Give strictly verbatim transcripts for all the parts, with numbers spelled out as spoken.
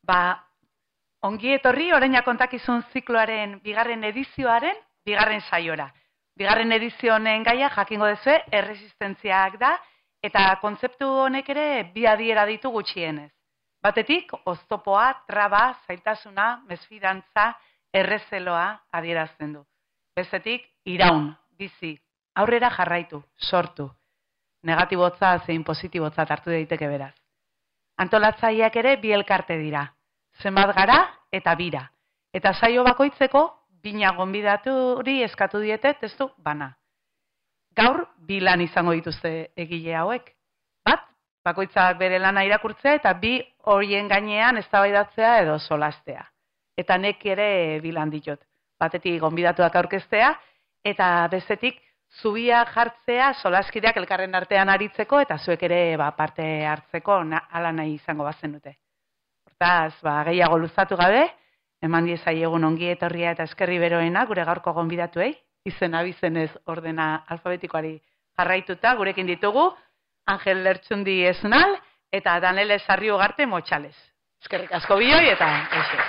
Ba, ongi etorri oraina kontakizun zikloaren bigarren edizioaren bigarren saiora. Bigarren edizio honen gaia jakingo duzue erresistentziak da eta kontzeptu honek ere bi adiera ditu gutxienez. Batetik, oztopoa, traba, zailtasuna, mesfidantza, errezeloa adierazten du. Bestetik, iraun, bizi, aurrera jarraitu, sortu. Negatibotza zein positibotza hartu daiteke beraz. Antolatzaileak ere bi elkarte dira. Zenbat gara eta bira. Eta saio bakoitzeko bina gonbidaturi eskatu diete testu bana. Gaur bi lan izango dituzte egile hauek. Bat, bakoitzak bere lana irakurtzea eta bi horien gainean eztabaidatzea edo solastea. Eta nek ere bi lan ditut. Batetik gonbidatuak aurkeztea eta bestetik zubia jartzea solaskideak elkarren artean aritzeko eta zuek ere ba, parte hartzeko na, ala nahi izango bazen dute. Hortaz, ba, gehiago luzatu gabe, eman diezaiegun ongi etorria eta eskerri beroena gure gaurko gonbidatuei, izen abizenez ordena alfabetikoari jarraituta gurekin ditugu, Angel Lertxundi Esnal eta Danele Sarri Ugarte Motxales. Eskerrik asko bioi eta eixo.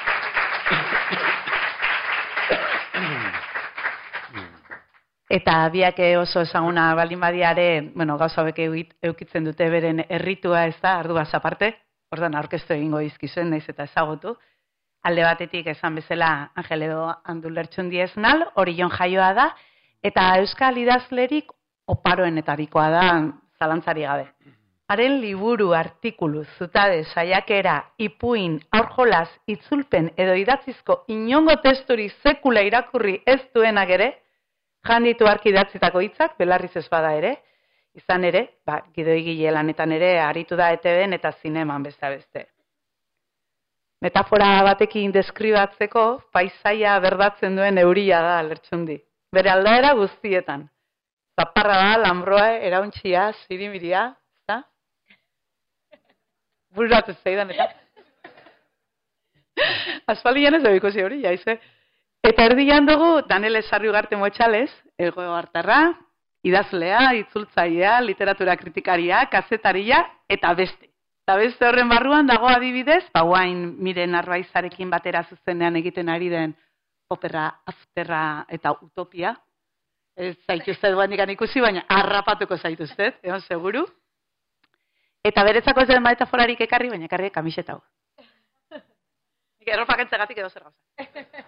Eta biak oso ezaguna baldin badiare, bueno, gauza hauek eukitzen dute beren erritua ez da, arduaz aparte, ordan aurkeztu egingo dizkizuen, naiz eta ezagutu. Alde batetik esan bezala Angel edo Andu Lertxundi Esnal, Orion jaioa da, eta euskal idazlerik oparoenetarikoa da, zalantzari gabe. Haren liburu, artikulu, zutade, saiakera, ipuin, aurjolaz, itzulpen edo idatzizko inongo testuri sekula irakurri ez duenak ere, janditu arki idatzitako hitzak, belarriz ez bada ere, izan ere, ba, gidoigile lanetan ere, aritu da E T Bn eta zineman beste beste. Metafora batekin deskribatzeko, paisaia berdatzen duen euria da Lertxundi. Bere aldaera guztietan. Zaparra da, lambroa, erauntxia, zirimiria, ezta? Bururatu zeidan, eta? Aspaldian ez da ikusi hori, jaize. Eta erdian dugu Danele Sarri Ugarte Motxales, ego hartarra, idazlea, itzultzailea, literatura kritikaria, kazetaria eta beste. Eta beste horren barruan dago adibidez, ba guain Miren Arbaizarekin batera zuzenean egiten ari den opera, azterra eta utopia. Ez zaituztet guandikan ikusi, baina harrapatuko zaituztet, egon seguru. Eta beretzako ez den metaforarik ekarri, baina ekarri kamiseta hau. Nik erropak entzegatik edo zer gauza.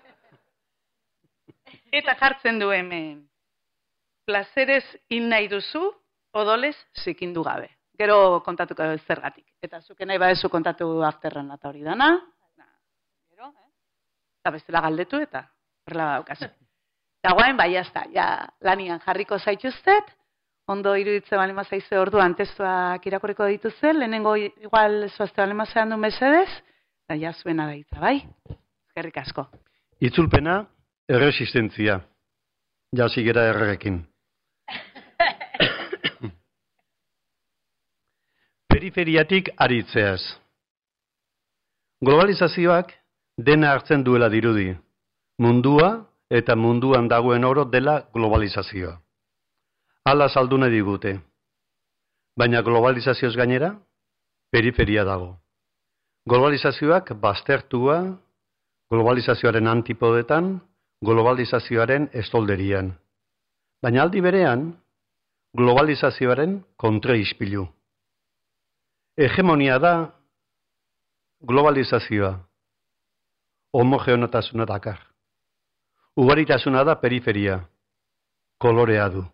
Eta jartzen du hemen, plazeres hil nahi duzu, odolez zikindu gabe. Gero kontatuko zergatik. Eta zuke nahi badezu kontatu afterran eta hori dana. Gero, eh? Eta bestela galdetu eta horrela daukazu. Eta guain, bai, jazta, ja, lanian jarriko zaituztet, ondo iruditzen bali mazaizu orduan testuak irakurriko dituzen, lehenengo igual zoazte bali mazean du mesedez, eta ja zuena da hitza, bai? Eskerrik asko. Itzulpena, erresistentzia. Jazigera errekin. Periferiatik aritzeaz. Globalizazioak dena hartzen duela dirudi. Mundua eta munduan dagoen oro dela globalizazioa. Hala saldune digute. Baina globalizazioz gainera, periferia dago. Globalizazioak baztertua, globalizazioaren antipodetan, globalizazioaren estolderian. Baina aldi berean, globalizazioaren kontraispilu. Hegemonia da globalizazioa. Homogeneotasuna dakar. Ugaritasuna da periferia. Kolorea du.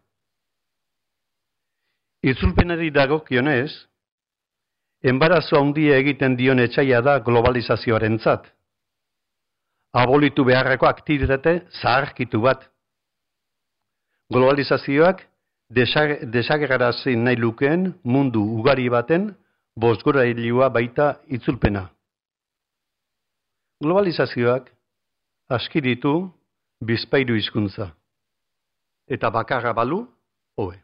Itzulpenari dagokionez, enbarazo handia egiten dion etxaia da globalizazioarentzat. Abolitu beharreko aktibitate zaharkitu bat. Globalizazioak desagerrarazi nahi lukeen mundu ugari baten bozgorailua baita itzulpena. Globalizazioak aski ditu bizpahiru hizkuntza. Eta bakarra balu, hobe.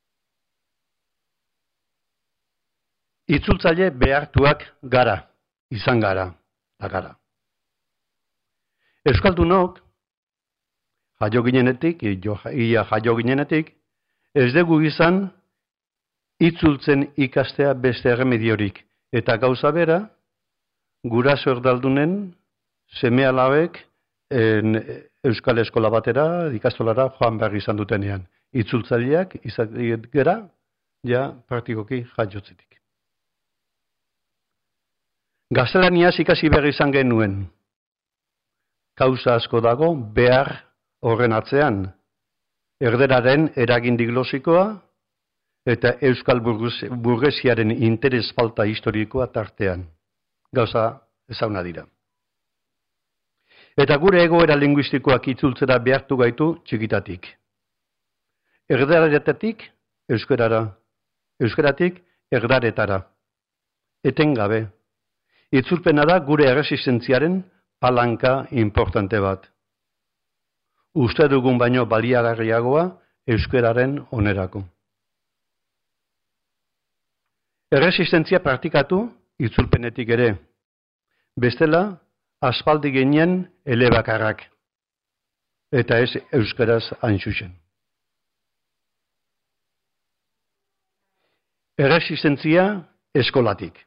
Itzultzaile behartuak gara, izan gara, da gara. Euskaldunok, jaio ginenetik, ia jaio ginenetik, ez dugu izan itzultzen ikastea beste erremediorik. Eta gauza bera, guraso erdaldunen seme-alabek euskal eskola batera, ikastolara joan behar izan dutenean. Itzultzaileak izan gera, ja praktikoki jaiotzetik. Gaztelaniaz ikasi behar izan genuen. Kausa asko dago behar horren atzean. Erderaren eragin diglosikoa eta euskal burgesiaren interes falta historikoa tartean. Gauza ezaguna dira. Eta gure egoera linguistikoak itzultzera behartu gaitu txikitatik. Erdaretetik euskarara, euskaratik erdaretara. Etengabe. Itzulpena da gure erresistentziaren palanka importante bat. Uste dugun baino baliagarriagoa euskararen onerako. Erresistentzia praktikatu itzulpenetik ere. Bestela, aspaldi ginen elebakarrak. Eta ez euskaraz hain zuzen. Erresistentzia eskolatik.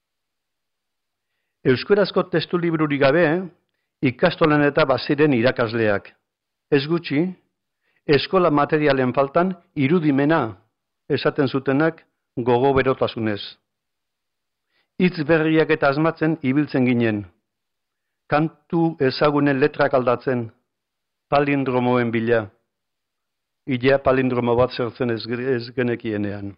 Euskarazko testu librurik gabe, ikastolan eta baziren irakasleak. Ez gutxi, eskola materialen faltan irudimena esaten zutenak gogo berotasunez. Hitz berriak eta asmatzen ibiltzen ginen. Kantu ezagunen letrak aldatzen, palindromoen bila. Ilea palindromo bat zertzen ez, ez genekienean.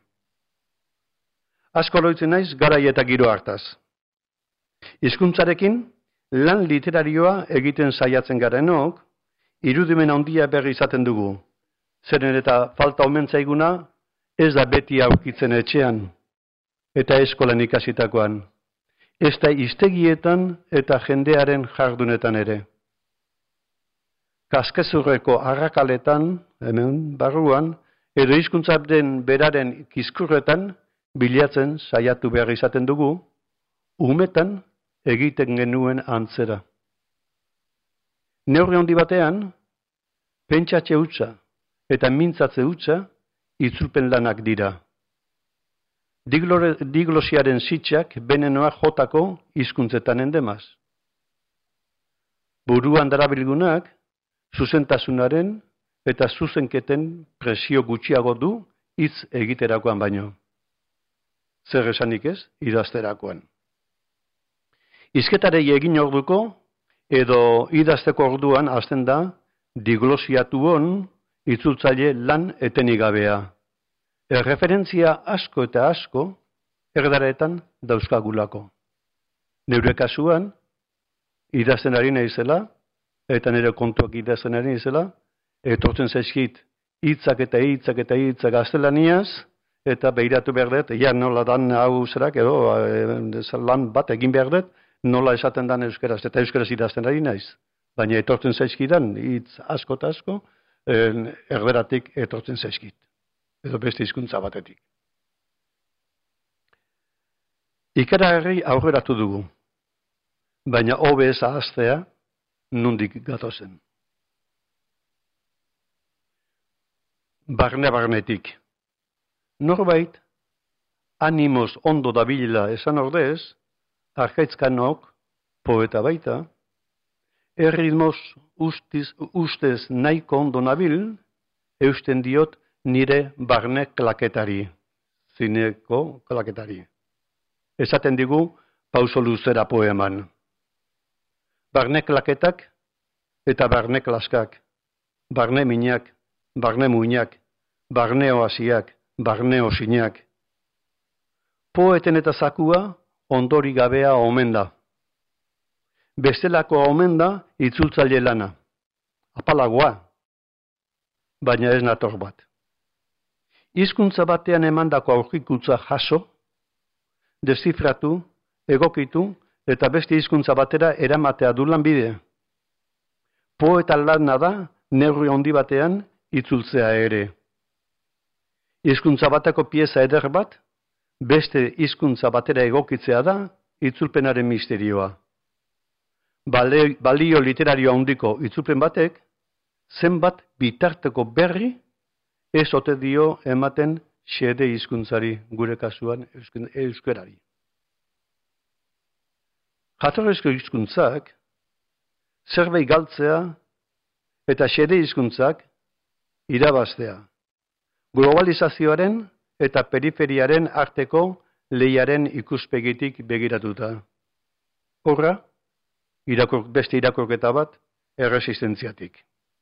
Asko loitzen naiz garai eta giro hartaz. Hizkuntzarekin lan literarioa egiten saiatzen garenok, irudimen handia berri izaten dugu. Zeren eta falta omen zaiguna ez da beti aurkitzen etxean eta eskolan ikasitakoan. Ez da hiztegietan eta jendearen jardunetan ere. Kaskezurreko arrakaletan, hemen barruan, edo hizkuntzaren beraren kizkurretan bilatzen saiatu behar izaten dugu, umetan egiten genuen antzera. Neurri handi batean, pentsatze hutsa eta mintzatze hutsa itzulpen lanak dira. Diglosiaren zitzak benenoa jotako hizkuntzetan endemaz. Buruan darabilgunak, zuzentasunaren eta zuzenketen presio gutxiago du hitz egiterakoan baino. Zer esanik ez, idazterakoan. Hizketarei egin orduko, edo idazteko orduan hasten da, diglosiatu hon, itzultzaile lan etenik gabea. Erreferentzia asko eta asko, erdaretan dauzkagulako. Neure kasuan, idazten ari naizela, eta nire kontuak idazten ari naizela, etortzen zaizkit hitzak eta hitzak eta hitzak gaztelaniaz, eta behiratu behar dut, ja nola dan hau zerak, edo lan bat egin behar dut, nola esaten dan euskaraz, eta euskaraz idazten ari naiz. Baina etortzen zaizkidan, hitz asko eta asko, erderatik etortzen zaizkit. Edo beste hizkuntza batetik. Ikaragarri aurreratu dugu, baina hobe ez ahaztea nondik gatozen. Barne-barnetik. Norbait, animoz ondo dabilela esan ordez, Arkaitzkanok, poeta baita, erritmoz ustez, ustez nahiko ondo nabil, eusten diot nire barne klaketari, zineko klaketari. Esaten digu pauso luzera poeman. Barne klaketak eta barne klaskak, barne minak, barne muinak, barne oasiak, barne osinak. Poeten eta zakua ondori gabea omen da. Bestelako omen da itzultzaile lana. Apalagoa, baina ez nator bat. Hizkuntza batean emandako aurkikuntza jaso, deszifratu, egokitu eta beste hizkuntza batera eramatea du lanbide. Poeta lana da neurri handi batean itzultzea ere. Hizkuntza bateko pieza eder bat, beste hizkuntza batera egokitzea da itzulpenaren misterioa. Balio literario handiko itzulpen batek, zenbat bitarteko berri ez ote dio ematen xede hizkuntzari, gure kasuan euskarari. Jatorrizko hizkuntzak zerbait galtzea eta xede hizkuntzak irabaztea. Globalizazioaren eta periferiaren arteko lehiaren ikuspegitik begiratuta. Horra, irakor, beste irakorketa bat erresistentziatik.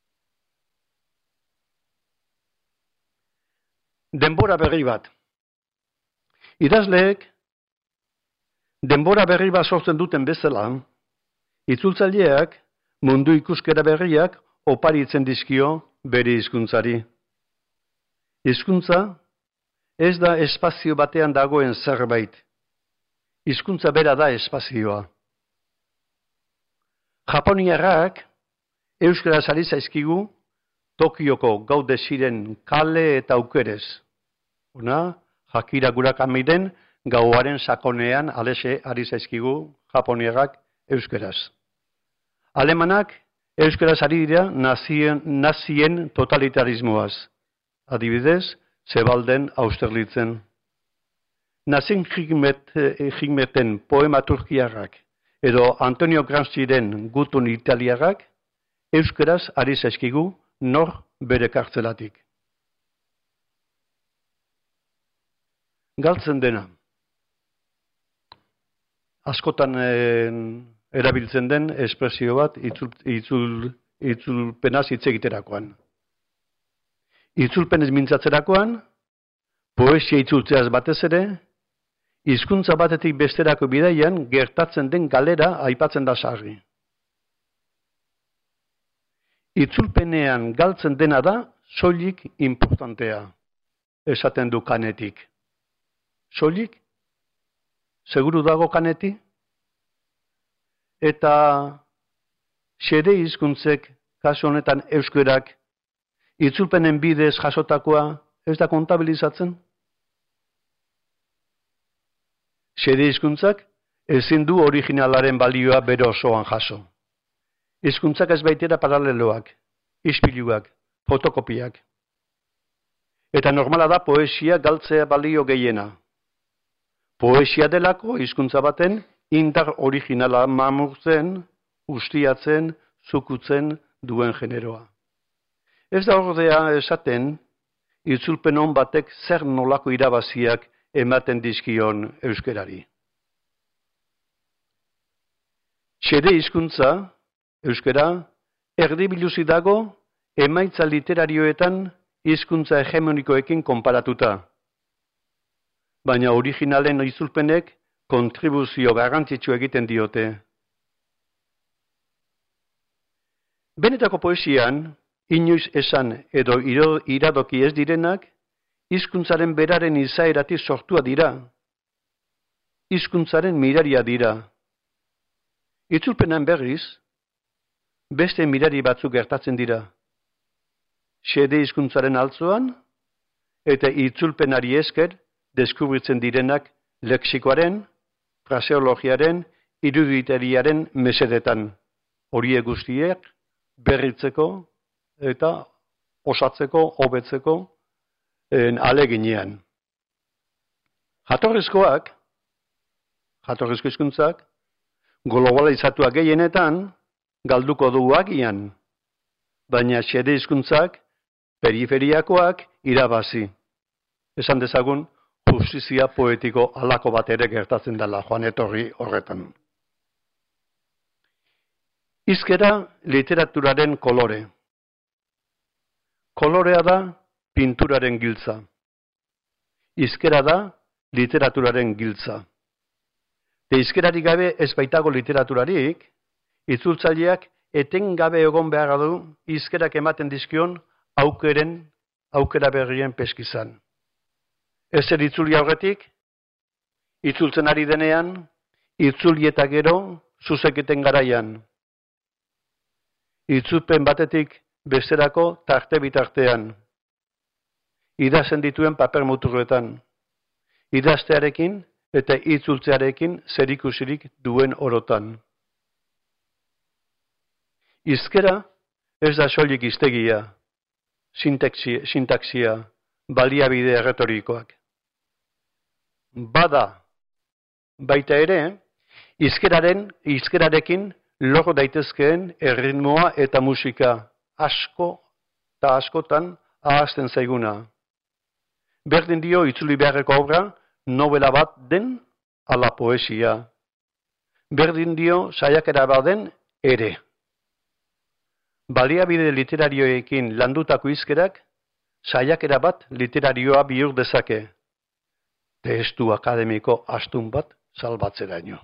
Denbora berri bat. Idazleek denbora berri bat sortzen duten bezala, itzultzaileak mundu ikuskera berriak oparitzen dizkio bere hizkuntzari. Hizkuntza ez da espazio batean dagoen zerbait. Hizkuntza bera da espazioa. Japoniarrak euskaraz ari zaizkigu Tokioko gaude ziren kale eta aukerez. Ona, Hakira Murakamiren gauaren sakonean alese ari zaizkigu Japoniarrak euskaraz. Alemanak euskaraz ari dira nazien, nazien totalitarismoaz. Adibidez, Zebalden Austerlitzen. Nazien Hikmeten poema turkiarrak edo Antonio Gramsciren gutun italiarrak euskaraz ari zaizkigu nor bere kartzelatik. Galtzen dena. Askotan eh, erabiltzen den espresio bat itzul, itzul, itzulpenaz hitz egiterakoan. Itzulpenez mintzatzerakoan, poesia itzultzeaz batez ere, hizkuntza batetik besterako bidaian gertatzen den galera aipatzen da sarri. Itzulpenean galtzen dena da soilik importantea, esaten du Kanetik. Soilik? Seguru dago Kaneti? Eta xede hizkuntzek, kasu honetan euskerak, itzulpenen bidez jasotakoa ez da kontabilizatzen? Xede hizkuntzak ezin du originalaren balioa bere osoan jaso. Hizkuntzak ez baitera paraleloak, ispiluak, fotokopiak. Eta normala da poesia galtzea balio gehiena. Poesia delako hizkuntza baten indar originala mamurtzen, ustiatzen, zukutzen duen generoa. Ez da ordea esaten, itzulpen on batek zer nolako irabaziak ematen dizkion euskerari. Xede hizkuntza, euskera, erdibiluzi dago emaitza literarioetan hizkuntza hegemonikoekin konparatuta. Baina originalen itzulpenek kontribuzio garrantzitsu egiten diote. Benetako poesian, inoiz esan edo iradoki ez direnak, hizkuntzaren beraren izaeratik sortua dira. Hizkuntzaren miraria dira. Itzulpenan berriz, beste mirari batzuk gertatzen dira. Xede hizkuntzaren altzoan, eta itzulpenari esker deskubritzen direnak lexikoaren, fraseologiaren, iruditeriaren mesedetan. Horiek guztiek berritzeko eta osatzeko, hobetzeko aleginean. Jatorrizkoak, jatorrizko hizkuntzak, globalizatuak gehienetan galduko du agian, baina xede hizkuntzak periferiakoak irabazi. Esan dezagun, justizia poetiko halako bat ere gertatzen dela joan etorri horretan. Hizkera literaturaren kolore. Kolorea da pinturaren giltza. Hizkera da literaturaren giltza. Te hizkerarik gabe ez baitago literaturarik, itzultzaileak etengabe egon behar du hizkerak ematen dizkion aukeren, aukera berrien peskizan. Ezer itzuli aurretik, itzultzen ari denean, itzuli eta gero, zuzeketen garaian. Itzulpen batetik besterako tarte bitartean. Idazten dituen paper muturretan. Idaztearekin eta itzultzearekin zerikusirik duen orotan. Hizkera ez da soilik hiztegia, sintaksia, baliabide erretorikoak. Bada, baita ere, Hizkeraren, hizkerarekin lor daitezkeen erritmoa eta musika asko eta askotan ahazten zaiguna. Berdin dio itzuli beharreko obra novela bat den ala poesia. Berdin dio saiakera bat den ere. Baliabide literarioekin landutako hizkerak saiakera bat literarioa bihur dezake. Testu akademiko astun bat salbatzeraino.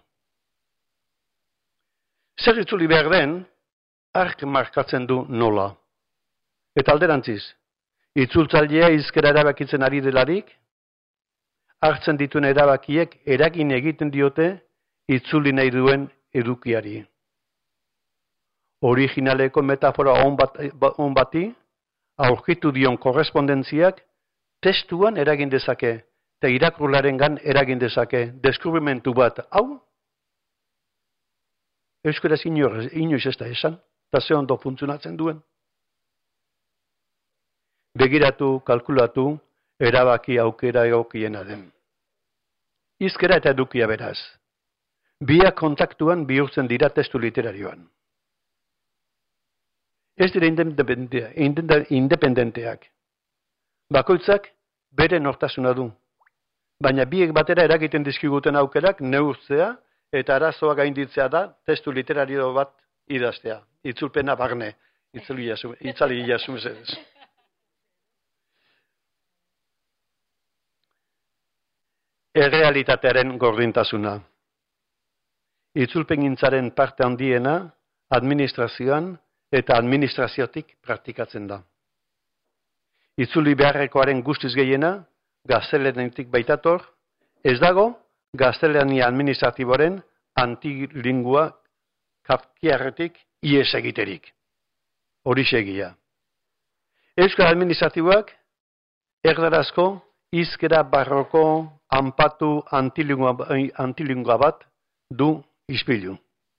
Zer itzuli behar den, ark markatzen du nola. Eta alderantziz, itzultzailea hizkera erabakitzen ari delarik, hartzen dituen erabakiek eragin egiten diote itzuli nahi duen edukiari. Originaleko metafora on, bat, on bati, aurkitu dion korrespondentziak testuan eragin dezake, eta irakurlarengan eragin dezake, deskubrimentu bat, hau, euskaraz inoiz ez da esan, eta ze ondo funtzionatzen duen. Begiratu, kalkulatu, erabaki aukera egokiena den. Hizkera eta edukia beraz. Biak kontaktuan bihurtzen dira testu literarioan. Ez dira independenteak. Bakoitzak bere nortasuna du. Baina biek batera eragiten dizkiguten aukerak neurtzea eta arazoa gainditzea da testu literario bat idaztea. Itzulpena barne. Itzali jasu mesedez. Errealitatearen gordintasuna. Itzulpengintzaren parte handiena administrazioan eta administraziotik praktikatzen da. Itzuli beharrekoaren guztiz gehiena gaztelaniatik baitator, ez dago gaztelania administratiboaren antilingua kafkiarretik ies egiterik. Horixe egia. Euskal administratiboak erdarazko hizkera barroko anpatu antilingua, antilingua bat du ispilu.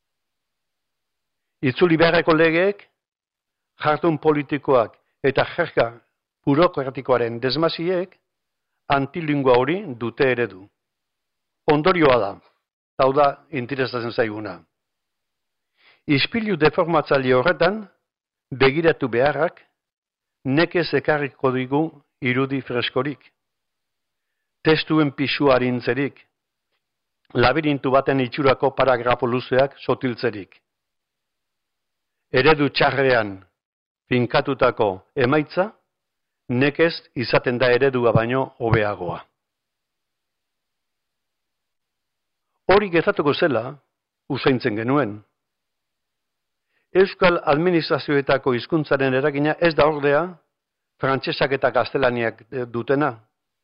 Itzuli beharreko legeek, jardun politikoak eta jerka burokratikoaren desmasiek antilingua hori dute eredu. Ondorioa da, hau da interesatzen zaiguna. Ispilu deformatzaile horretan, begiratu beharrak, nekez ekarriko digu irudi freskorik. Testuen pisu harintzerik, labirintu baten itxurako paragrafo luzeak sotiltzerik. Eredu txarrean finkatutako emaitza, nekez izaten da eredua baino hobeagoa. Hori gertatuko zela, usaintzen genuen. Euskal administrazioetako hizkuntzaren eragina ez da ordea, frantsesak eta gaztelaniak dutena.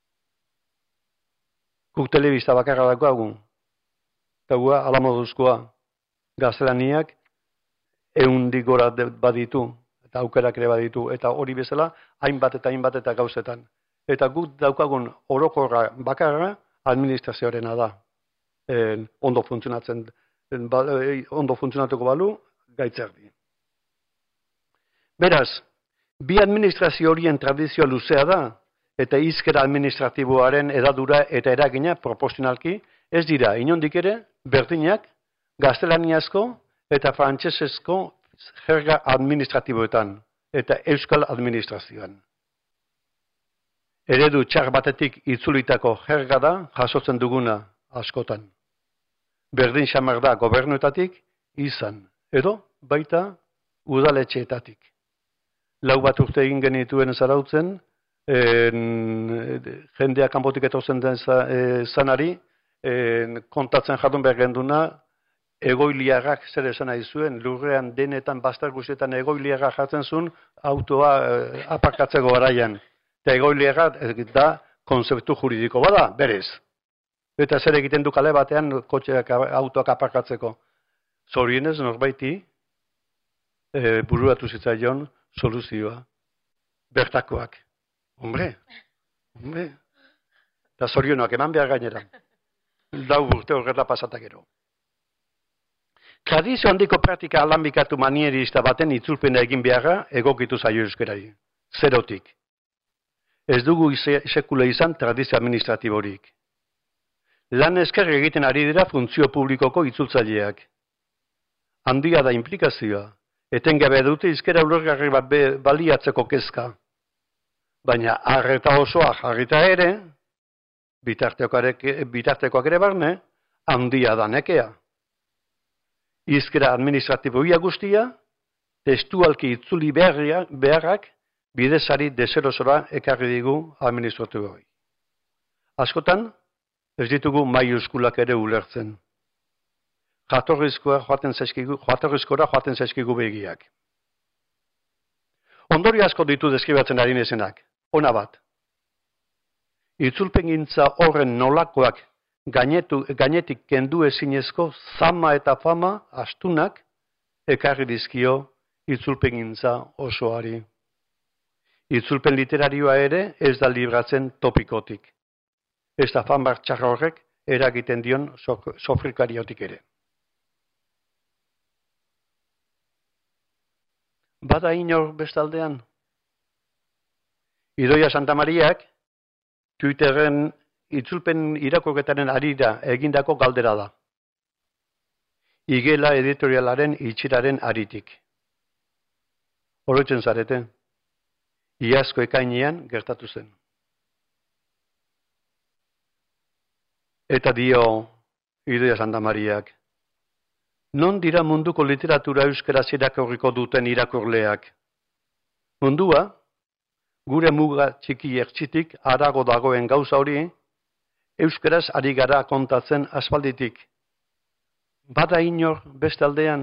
Guk telebista bakarra dagoagun. Eta alamoduzkoa gaztelaniak ehundik gora baditu, eta aukerak ere baditu, eta hori bezala hainbat eta hainbat eta gauzetan. Eta guk daukagun orokorra bakarra administrazioarena da. En, ondo funtzionatzen, en, ba, ondo funtzionatuko balu, gaitzerdi. Beraz, bi administrazio horien tradizioa luzea da, eta hizkera administratiboaren edadura eta eragina proportzionalki ez dira inondik ere berdinak gaztelaniazko eta frantsesezko jerga administratiboetan eta euskal administrazioan. Eredu txar batetik itzulitako jerga da jasotzen duguna askotan. Berdin xamar da gobernuetatik izan, edo baita udaletxeetatik. Lau bat urte egin genituen zarautzen, En, jendea kanpotik etortzen den zanari, en, kontatzen jardun behar genduna, egoiliarrak zer esan nahi zuen, lurrean denetan bastar guztietan egoiliarrak jartzen zuen, autoa eh, aparkatzeko garaian. Eta egoiliarrak da konzeptu juridiko bada, berez. Eta zer egiten du kale batean kotxeak autoak aparkatzeko. Zorienez norbaiti eh, bururatu zitzaion soluzioa. Bertakoak. Hombre, hombre, eta zorionak eman behar gainera. Lau urte horrela pasatak gero. Tradizio handiko praktika alanbikatu manierista baten itzulpena egin beharra egokitu zaio euskerari. Zerotik. Ez dugu sekula izan tradizio administratiborik. lan esker egiten ari dira funtzio publikoko itzultzaileak. Handia da implikazioa, etengabe dute hizkera ulergarri bat baliatzeko kezka. Baina arreta osoa jarrita ere, bitartekoak ere barne, handia da nekea. Hizkera administratiboia guztia, testualki itzuli beharrak bidezari deserosora ekarri digu administratiboi. Askotan, ez ditugu maiuskulak ere ulertzen. Jatorrizkoa joaten zaizkigu, jatorrizkora joaten zaizkigu begiak. Ondorio asko ditu deskribatzen ari nezenak. Ona bat. Itzulpengintza horren nolakoak gainetu, gainetik kendu ezinezko zama eta fama astunak ekarri dizkio itzulpengintza osoari. Itzulpen literarioa ere ez da libratzen topikotik. Ez da fama txarra horrek eragiten dion sofrikariotik ere. Bada inor bestaldean? Idoia Santamariak, Twitterren itzulpen irakurketaren arira egindako galdera da. Igela editorialaren itxiraren aritik. Oroitzen zarete, iazko ekainean gertatu zen. Eta dio Idoia Santamariak, non dira munduko literatura euskaraz irakurriko duten irakurleak? Mundua, gure muga txiki ertxitik harago dagoen gauza hori, euskaraz ari gara kontatzen aspalditik. Bada inor beste aldean?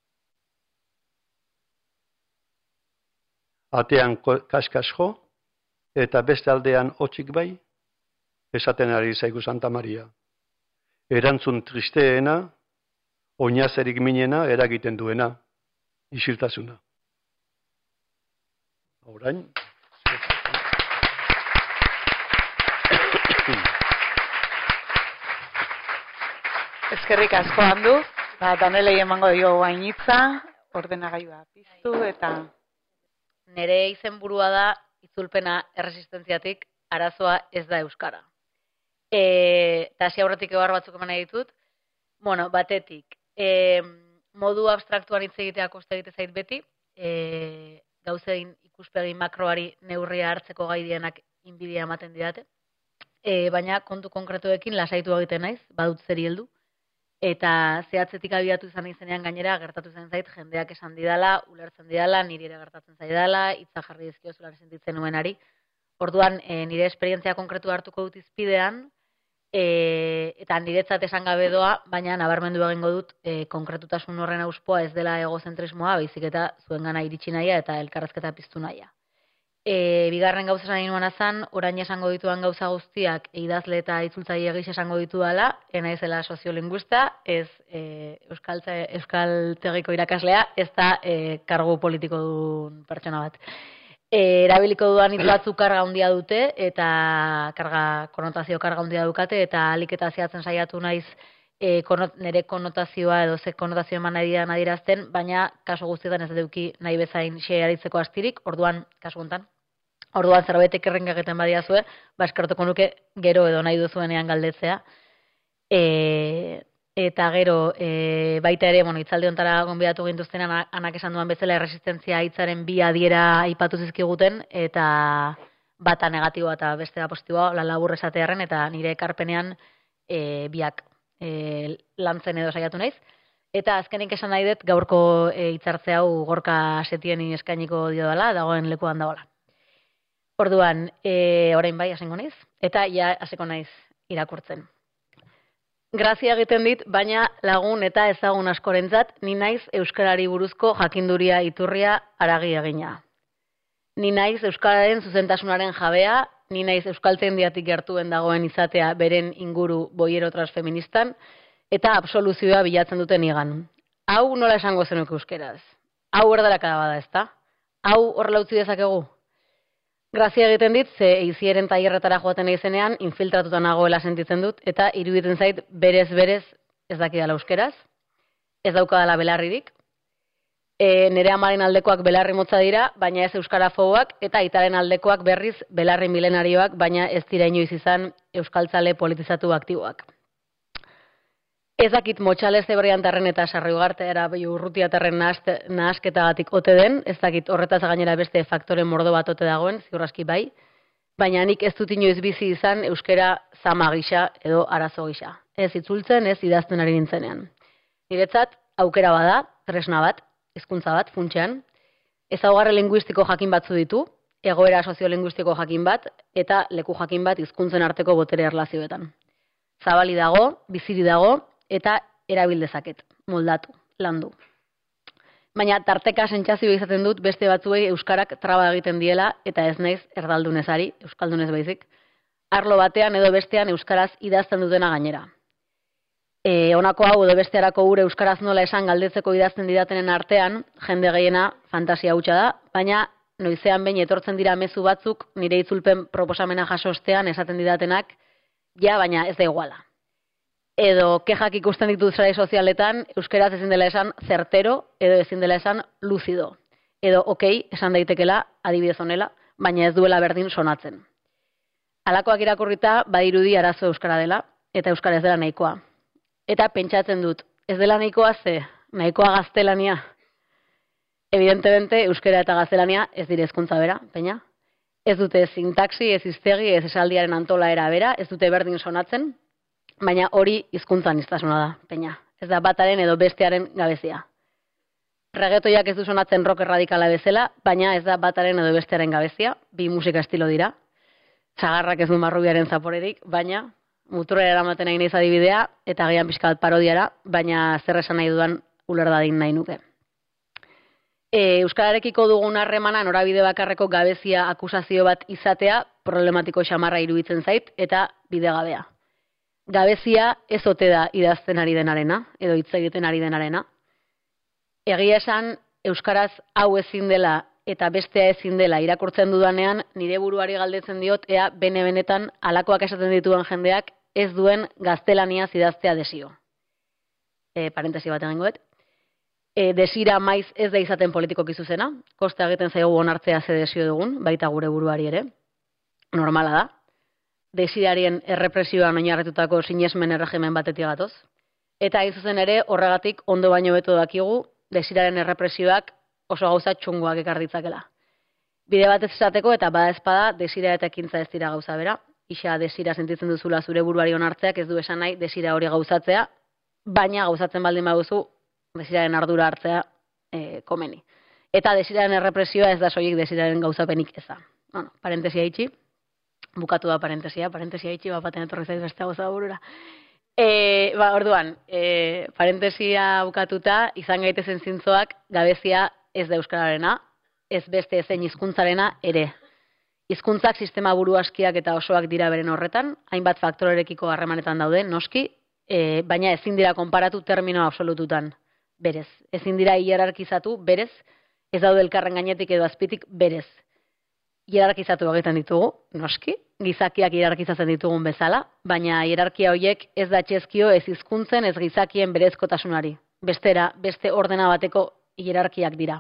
Atean kaskasko eta beste aldean hotzik bai? Esaten ari zaigu Santa Maria. Erantzun tristeena, oinazerik minena eragiten duena, isiltasuna. Orain, eskerrik asko handu, ba, Danelei emango dio gainitza, ordenagailua piztu eta... Nere izenburua da itzulpena erresistentziatik, arazoa ez da euskara. E, eta hasi aurretik ebar batzuk eman nahi ditut, bueno, batetik, e, modu abstraktuan hitz egitea koste egite zait beti, e, gauzein ikuspegi makroari neurria hartzeko gai dienak inbidia ematen didate, e, baina kontu konkretuekin lasaitu egiten naiz, badut zeri heldu, eta zehatzetik abiatu izan izenean gainera gertatu zen zait jendeak esan didala, ulertzen didala, niri ere gertatzen zaidala, hitza jarri dizkio zulan sentitzen nuenari. Orduan, e, nire esperientzia konkretu hartuko dut izpidean, e, eta niretzat esan gabe doa, baina nabarmendu egingo dut e, konkretutasun horren auspoa ez dela egozentrismoa, baizik eta zuengana iritsi nahia eta elkarrezketa piztu nahia. E, bigarren gauza esan nuen azan, orain esango dituan gauza guztiak idazle eta itzultzaile gisa esango ditudala, enaizela soziolinguista, ez e, euskal tegiko irakaslea, ez da e, kargu politiko duen pertsona bat. E, erabiliko dudan hitz batzuk karga handia dute, eta karga, konotazio karga handia dukate, eta alik eta zehatzen saiatu naiz e, konot, nire konotazioa edo ze konotazio eman nahi dian adierazten, baina kasu guztietan ez duki nahi bezain xearitzeko astirik, orduan, kasu gontan. Orduan zerbaitek errenka egiten badia zue, ba eskertuko nuke gero edo nahi duzuenean galdetzea. E, eta gero, e, baita ere, bueno, hitzaldi hontara gonbidatu gintuzten anak esan duan bezala erresistentzia hitzaren bi adiera aipatu zizkiguten, eta bata negatiboa eta bestea positiboa, la labur esatearren, eta nire ekarpenean e, biak e, lantzen edo saiatu naiz. Eta azkenik esan nahi dut gaurko e, hitzartze hau Gorka Setien eskainiko dio dela, dagoen lekuan dagoela. Orduan, e, orain bai hasengo naiz, eta ja hasiko naiz irakurtzen. Grazia egiten dit, baina lagun eta ezagun askorentzat, ni naiz euskarari buruzko jakinduria iturria aragi egina. Ni naiz euskararen zuzentasunaren jabea, ni naiz euskaltzaindiatik gertuen dagoen izatea beren inguru boiero transfeministan, eta absoluzioa bilatzen duten igan. Hau nola esango zenuke euskeraz? Hau erdarakada bada, ezta? Hau horrela utzi dezakegu? Grazia egiten dit, ze eizieren tailerretara joaten izenean, infiltratuta nagoela sentitzen dut, eta iruditzen zait berez berez ez dakidala euskeraz, ez daukadala belarririk. E, nere amaren aldekoak belarri motza dira, baina ez euskarafoboak, eta aitaren aldekoak berriz belarri milenarioak, baina ez dira inoiz izan euskaltzale politizatu aktiboak. Ez dakit Motxales Ebriantarren eta Sarriugartera Urrutiatarren nahasketagatik ote den, ez dakit horretaz gainera beste faktore mordo bat ote dagoen, ziur aski bai, baina nik ez dut inoiz bizi izan euskera zama gisa edo arazo gisa. Ez itzultzen, ez idazten ari nintzenean. Niretzat, aukera bada, tresna bat, hizkuntza bat, funtsean, ezaugarri linguistiko jakin batzu ditu, egoera soziolinguistiko jakin bat, eta leku jakin bat hizkuntzen arteko botere erlazioetan. Zabali dago, biziri dago, eta erabil dezaket, moldatu, landu. Baina tarteka sentsazioa izaten dut beste batzuei euskarak traba egiten diela, eta ez naiz erdaldunezari, euskaldunez baizik, arlo batean edo bestean euskaraz idazten dutena gainera. E, honako hau edo bestearako gure euskaraz nola esan galdetzeko idazten didatenen artean, jende gehiena fantasia hutsa da, baina noizean behin etortzen dira mezu batzuk nire itzulpen proposamena jasostean esaten didatenak, ja, baina ez da iguala. Edo kexak ikusten ditut sare sozialetan, euskeraz ezin dela esan zertero, edo ezin dela esan luzido. Edo, okei, esan daitekela, adibidez honela, baina ez duela berdin sonatzen. Halakoak irakurrita, badirudi arazo euskara dela, eta euskara ez dela nahikoa. Eta pentsatzen dut, ez dela nahikoa ze, nahikoa gaztelania. Evidentemente, euskara eta gaztelania ez dire hezkuntza bera, peña. Ez dute sintaxi, ez hiztegi, ez esaldiaren antolaera bera, ez dute berdin sonatzen, baina hori hizkuntza aniztasuna da, peña. Ez da bataren edo bestearen gabezia. Reggaetoiak ez du sonatzen rock erradikala bezala, baina ez da bataren edo bestearen gabezia, bi musika estilo dira. Txagarrak ez du marrubiaren zaporerik, baina muturera eramaten nahi naiz adibidea, eta agian pixka bat parodiara, baina zer esan nahi dudan uler dadin nahi nuke. E, Euskararekiko dugun harremana norabide bakarreko gabezia akusazio bat izatea problematiko xamarra iruditzen zait eta bidegabea. Gabezia ez ote da idazten ari denarena, edo hitz egiten ari denarena. Egia esan, euskaraz hau ezin dela eta bestea ezin dela irakurtzen dudanean, nire buruari galdetzen diot, ea bene-benetan halakoak esaten dituen jendeak ez duen gaztelaniaz idaztea desio. E, parentesi bat egingoet. E, desira maiz ez da izaten politikoki zuzena, kosta egiten zaigu onartzea ze desio dugun, baita gure buruari ere. Normala da. Desirarien errepresioan oinarritutako sinesmen erregimen batetik gatoz. Eta hain zuzen ere, horregatik ondo baino beto dakigu, desiraren errepresioak oso gauza txungoak ekar ditzakela. Bide batez esateko eta bada espada, desira eta ekintza ez dira gauza bera. Isa desira sentitzen duzula zure buruari onartzeak ez du esan nahi desira hori gauzatzea, baina gauzatzen baldin baduzu desiraren ardura hartzea e, komeni. Eta desiraren errepresioa ez da soilik desiraren gauzapenik eza. Bueno, parentesia itxi. Bukatu da parentesia, parentesia itxi, bat baten etorri zaiz beste gauza burura. E, ba, orduan, e, parentesia bukatuta, izan gaitezen zintzoak, gabezia ez da euskararena, ez beste ezein hizkuntzarena ere. Hizkuntzak sistema buru askiak eta osoak dira beren horretan, hainbat faktorerekiko harremanetan daude, noski, e, baina ezin dira konparatu termino absolututan, berez. Ezin dira hierarkizatu, berez, ez daude elkarren gainetik edo azpitik, berez. Hierarkizatu egiten ditugu, noski, gizakiak hierarkizatzen ditugun bezala, baina hierarkia horiek ez da txezkio ez hizkuntzen ez gizakien berezkotasunari. Bestera, beste ordena bateko hierarkiak dira.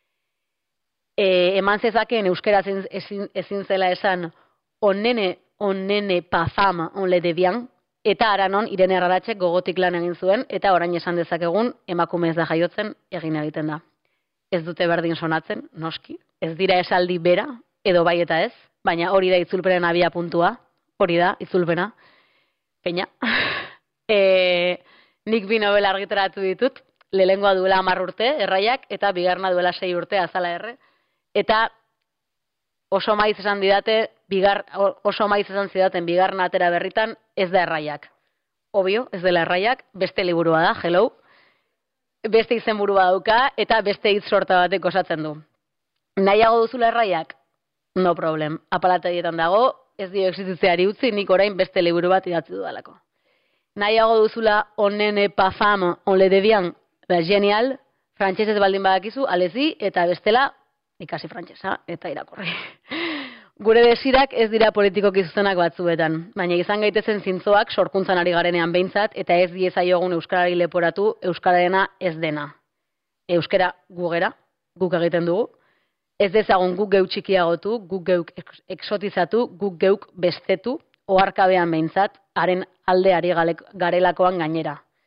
E, eman zezakeen euskera ezin, ezin zela esan onene, onene pa fam on le debian, eta aranon Irene Arraratxek gogotik lan egin zuen, eta orain esan dezakegun emakume ez da jaiotzen egin egiten da. Ez dute berdin sonatzen, noski, ez dira esaldi bera, edo bai eta ez, baina hori da itzulpenen abia puntua, hori da itzulpena, peña. e, nik bi novela argitaratu ditut, lehengoa duela hamar urte, erraiak, eta bigarna duela sei urte, azala erre, eta oso maiz esan didate, bigar, oso maiz esan zidaten bigarna atera berritan, ez da erraiak. Obvio, ez dela erraiak, beste liburua da, hello, beste izenburua dauka, eta beste hitz sorta batek osatzen du. Nahiago duzula erraiak? No problem. Apalategietan dago, ez dio existitzeari utzi, nik orain beste liburu bat idatzi dudalako. Nahiago duzula onene pa fam on le debian, da genial, frantsesez baldin badakizu, alezi, eta bestela, ikasi frantsesa, eta irakurri. Gure desirak ez dira politikoki zuzenak batzuetan, baina izan gaitezen zintzoak sorkuntzan ari garenean behintzat, eta ez diezaiogun euskarari leporatu euskararena ez dena. Euskara gugera, guk egiten dugu, ez dezagun guk geuk txikiagotu, guk geuk exotizatu, guk geuk bestetu, oharkabean behintzat, haren aldeari garelakoan gainera.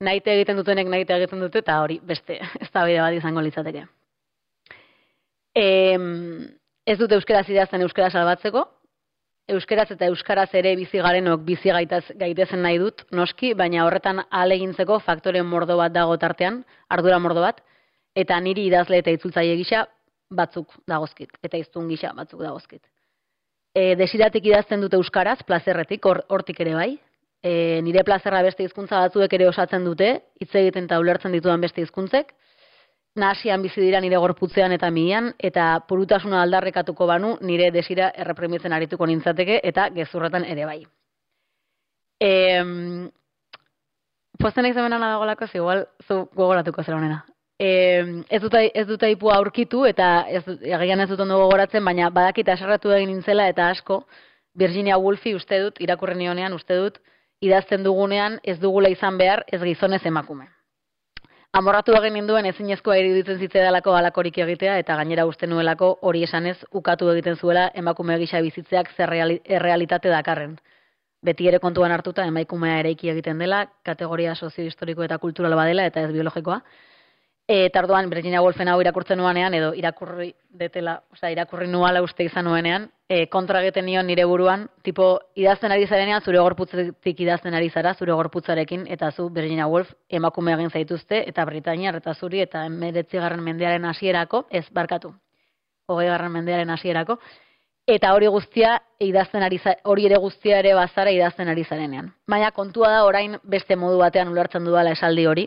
nahite egiten dutenek nahite egiten dute, eta hori beste eztabaida bat izango litzateke. E, ez dute euskaraz idazten euskaraz salbatzeko, euskaraz eta euskaraz ere bizi garenok bizi gaitaz, gaitezen nahi dut, noski, baina horretan ahalegintzeko faktore mordo bat dago tartean, ardura mordo bat, eta niri idazle eta itzultzaile gisa batzuk dagozkit, eta iztun gisa batzuk dagozkit. E, desiratik idazten dute euskaraz, plazerretik, hor, hortik ere bai. E, nire plazerra beste hizkuntza batzuek ere osatzen dute, hitz egiten eta ulertzen ditudan beste hizkuntzek. Nahasian bizi dira nire gorputzean eta mihian, eta purutasuna aldarrekatuko banu nire desira erreprimitzen arituko nintzateke, eta gezurretan ere bai. E, Posten nahi zemenana dagolako, igual zu gogoratuko zera honena. E, ez dut ez dut aipua aurkitu, eta ez, egian ez dut ondo gogoratzen, baina badakit asarratu egin nintzela, eta asko, Virginia Woolfi uste dut, irakurri nionean uste dut, idazten dugunean ez dugula izan behar ez gizonez emakume. Amorratu egin ninduen ezinezkoa iruditzen zitzaidalako halakorik egitea, eta gainera uste nuelako hori esanez ukatu egiten zuela emakume gisa bizitzeak zer errealitate dakarren. Beti ere kontuan hartuta emakumea eraiki egiten dela, kategoria soziohistoriko eta kultural badela eta ez biologikoa. Eta orduan Virginia Woolfen hau irakurtzen nuanean, edo irakurri detela, osea, irakurri nuala uste izan nuenean, e, kontra egiten nion nire buruan, tipo, idazten ari zarenean, zure gorputzetik idazten ari zara, zure gorputzarekin, eta zu Virginia Woolf emakume egin zaituzte, eta Britainiar eta zuri, eta hemeretzigarren mendearen hasierako, ez barkatu, hogeigarren mendearen hasierako, eta hori guztia idazten ari hori ere guztia ere bazara idazten ari zarenean. Baina kontua da orain beste modu batean ulertzen dudala esaldi hori.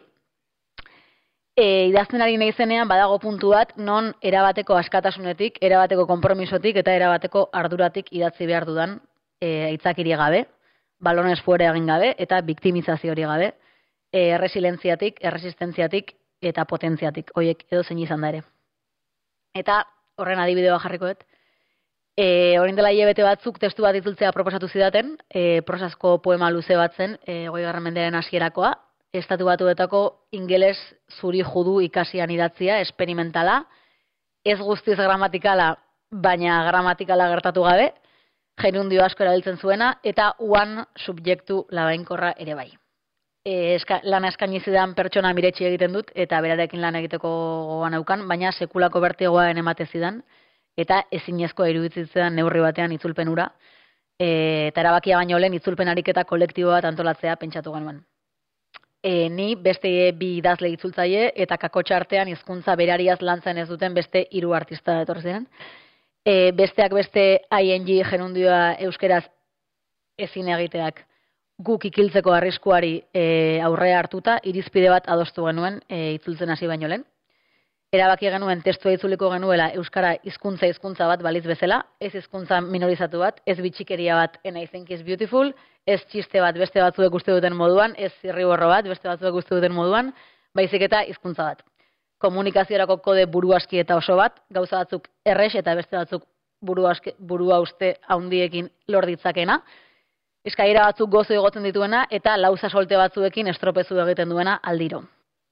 E, idazten ari naizenean badago puntu bat non erabateko askatasunetik, erabateko konpromisotik eta erabateko arduratik idatzi behar dudan e, aitzakiri gabe, balones fuera egin gabe eta biktimizazio hori gabe, e, erresilentziatik, erresistentziatik eta potentziatik, hoiek edo zein izan da ere. Eta horren adibideoa jarrikoet, e, orain dela hilabete batzuk testu bat itzultzea proposatu zidaten, e, prosazko poema luze bat zen, e, hogeigarren mendearen hasierakoa, Estatu Batuetako ingeles zuri judu ikasian idatzia, esperimentala, ez guztiz gramatikala, baina gramatikala gertatu gabe, gerundio asko erabiltzen zuena, eta uan subjektu labainkorra ere bai. E, eska, lana eskaini zidan pertsona miretsi egiten dut, eta berarekin lan egiteko gogoan aukan, baina sekulako bertigoaren emate zidan, eta ezinezkoa iruditzen zidan neurri batean itzulpen hura, e, eta erabakia baino lehen itzulpen ariketa kolektibo bat antolatzea pentsatu genuen. E, ni beste bi idazle itzultzaile eta kakotxa artean hizkuntza berariaz lantzen ez duten beste hiru artista etorri ziren. E, besteak beste ing gerundioa euskeraz ezin egiteak guk ikiltzeko arriskuari e, aurrea hartuta irizpide bat adostu genuen e, itzultzen hasi baino lehen. Erabaki genuen testua itzuliko genuela euskara hizkuntza hizkuntza bat baliz bezala, ez hizkuntza minorizatu bat, ez bitxikeria bat and I think is beautiful, ez txiste bat beste batzuek uste duten moduan, ez zirriborro bat beste batzuek uste duten moduan, baizik eta hizkuntza bat. Komunikaziorako kode buru aski eta oso bat, gauza batzuk errex eta beste batzuk buru aski, burua uste handiekin lor ditzakena, eskaira batzuk gozo igotzen dituena eta lauza solte batzuekin estropezu egiten duena aldiro.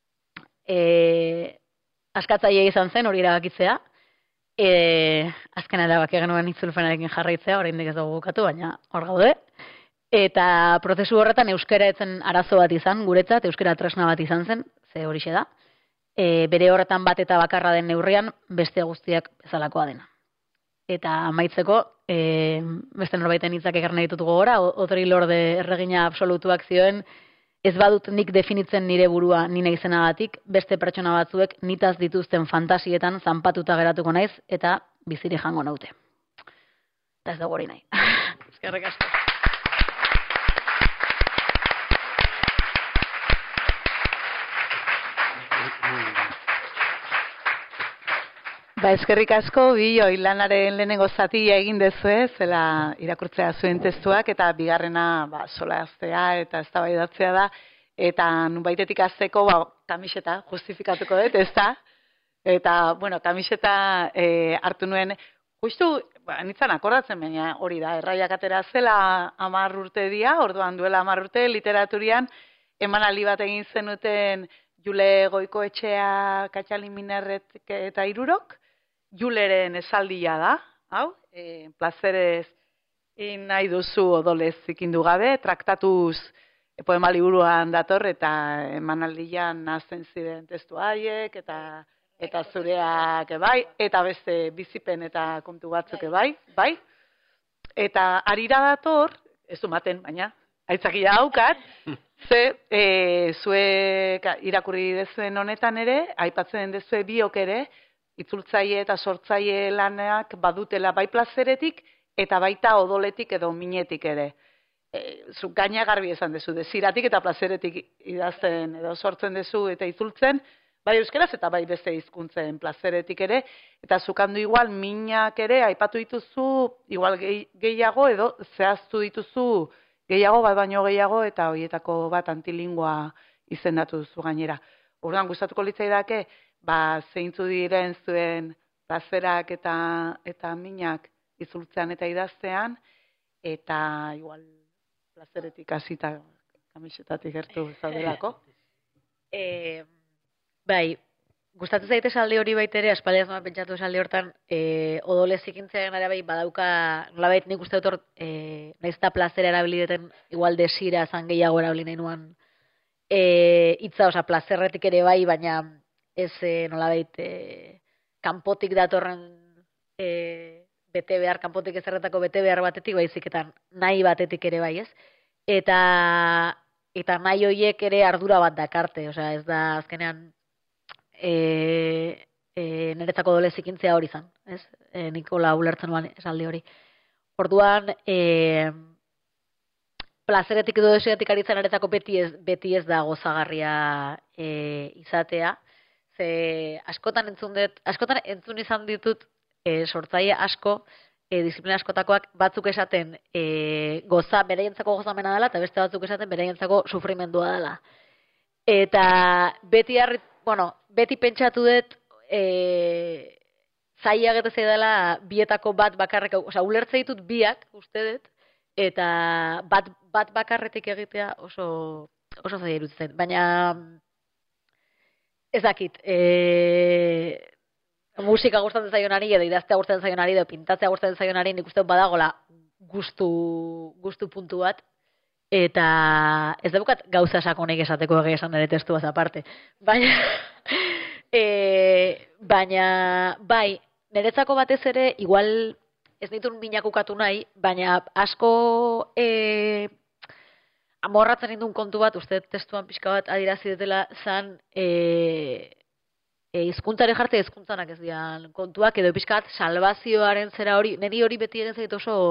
E... Askatzaile izan zen hori erabakitzea, e, azken erabaki genuen itzulpenarekin jarraitzea, oraindik ez dugu bukatu, baina hor gaude. Eta prozesu horretan euskara etzen arazo bat izan, guretzat, euskara tresna bat izan zen, ze horixe da. E, bere horretan bat eta bakarra den neurrian, beste guztiak bezalakoa dena. Eta amaitzeko, e, beste norbaiten hitzak ekarri ditut gogora, Audre Lorde erregina absolutuak zioen, ez badut nik definitzen nire burua nina izenagatik, beste pertsona batzuek nitaz dituzten fantasietan zanpatuta geratuko naiz eta biziri jango naute. Eta ez dago hori nahi. Eskerrik asko. Ba, eskerrik asko, bi lanaren lehenengo zatia egin dezue, zela irakurtzea zuen testuak, eta bigarrena ba, solaztea eta eztabaidatzea da, eta nunbaitetik azteko ba, kamiseta justifikatuko dut, ez da? Eta, bueno, kamiseta e, hartu nuen, justu, ba, nintzen akordatzen, baina hori da, erraiak atera zela hamar urte dia, orduan duela hamar urte, literaturian, emanaldi bat egin zenuten Jule Goikoetxea, Katxalin Minerret eta Irurok, Juleren esaldia da, hau, e, plazerez nahi duzu odolez ikindu gabe, traktatuz poema liburuan dator, eta emanaldian nazten ziren testu haiek, eta eta zureak bai, eta beste bizipen eta kontu batzuk bai, bai. Eta arira dator, ez du maten, baina, aitzakia haukat, ze e, zuek irakurri dezuen honetan ere, aipatzen dezue biok ere, itzultzaile eta sortzaile lanak badutela bai plazeretik, eta baita odoletik edo minetik ere. E, zuk gaina garbi esan dezu, desiratik eta plazeretik idazten edo sortzen dezu eta itzultzen, bai euskeraz eta bai beste hizkuntzen plazeretik ere, eta zukandu igual minak ere aipatu dituzu, igual gehiago edo zehaztu dituzu gehiago, bat baino gehiago, eta horietako bat antilingua izendatu duzu gainera. Orduan gustatuko litzaidake, ba zeintzu diren zuen plazerak eta eta minak itzultzean eta idaztean, eta igual plazeretik hasita kamisetatik gertu zaudelako. Eh, bai, gustatzen zaite esaldi hori baita ere, aspaldiaz noa pentsatu esaldi hortan, eh, odolez ikintzean ere bai badauka, nolabait nik uste dut hor, eh, nahiz eta plazera erabilideten, igual desira zan gehiago erabili nahi nuan, eh, itza, oza, plazerretik ere bai, baina ez eh, nolabait eh, kanpotik datorren eh, bete behar, kanpotik ezerretako bete behar batetik, baizik eta nahi batetik ere bai, ez? Eta, eta nahi hoiek ere ardura bat dakarte, osea, ez da azkenean e, e, niretzako dolez ikintzea hori zan, ez? E, Nikola ulertzen nuan esaldi hori. Orduan, e, plazeretik edo deseatik aritzen niretzako beti ez, beti ez da gozagarria e, izatea, ze askotan entzun dut, askotan entzun izan ditut e, sortzaile asko, e, disiplina askotakoak batzuk esaten e, goza, beraientzako gozamena dela, eta beste batzuk esaten beraientzako sufrimendua dela. Eta beti harrit, bueno, beti pentsatu dut e, zaila gete dela bietako bat bakarrek, osea, ulertze ditut biak, uste dut, eta bat, bat bakarretik egitea oso, oso zaila irutzen. Baina ez dakit, e, musika gustatzen zaionari edo idaztea gustatzen zaionari edo pintatzea gustatzen zaionari nik uste dut badagola gustu, gustu puntu bat, eta ez daukat gauza sakonik esateko egia esan ere testuaz aparte. Baina, e, baina bai, niretzako batez ere, igual ez ditun minak ukatu nahi, baina asko e, amorratzen indun kontu bat, uste testuan pixka bat adirazi dutela zan, e, E, hizkuntzaren jarte hizkuntzanak ez dian kontuak, edo pixkat salvazioaren zera hori, niri hori beti egin zait oso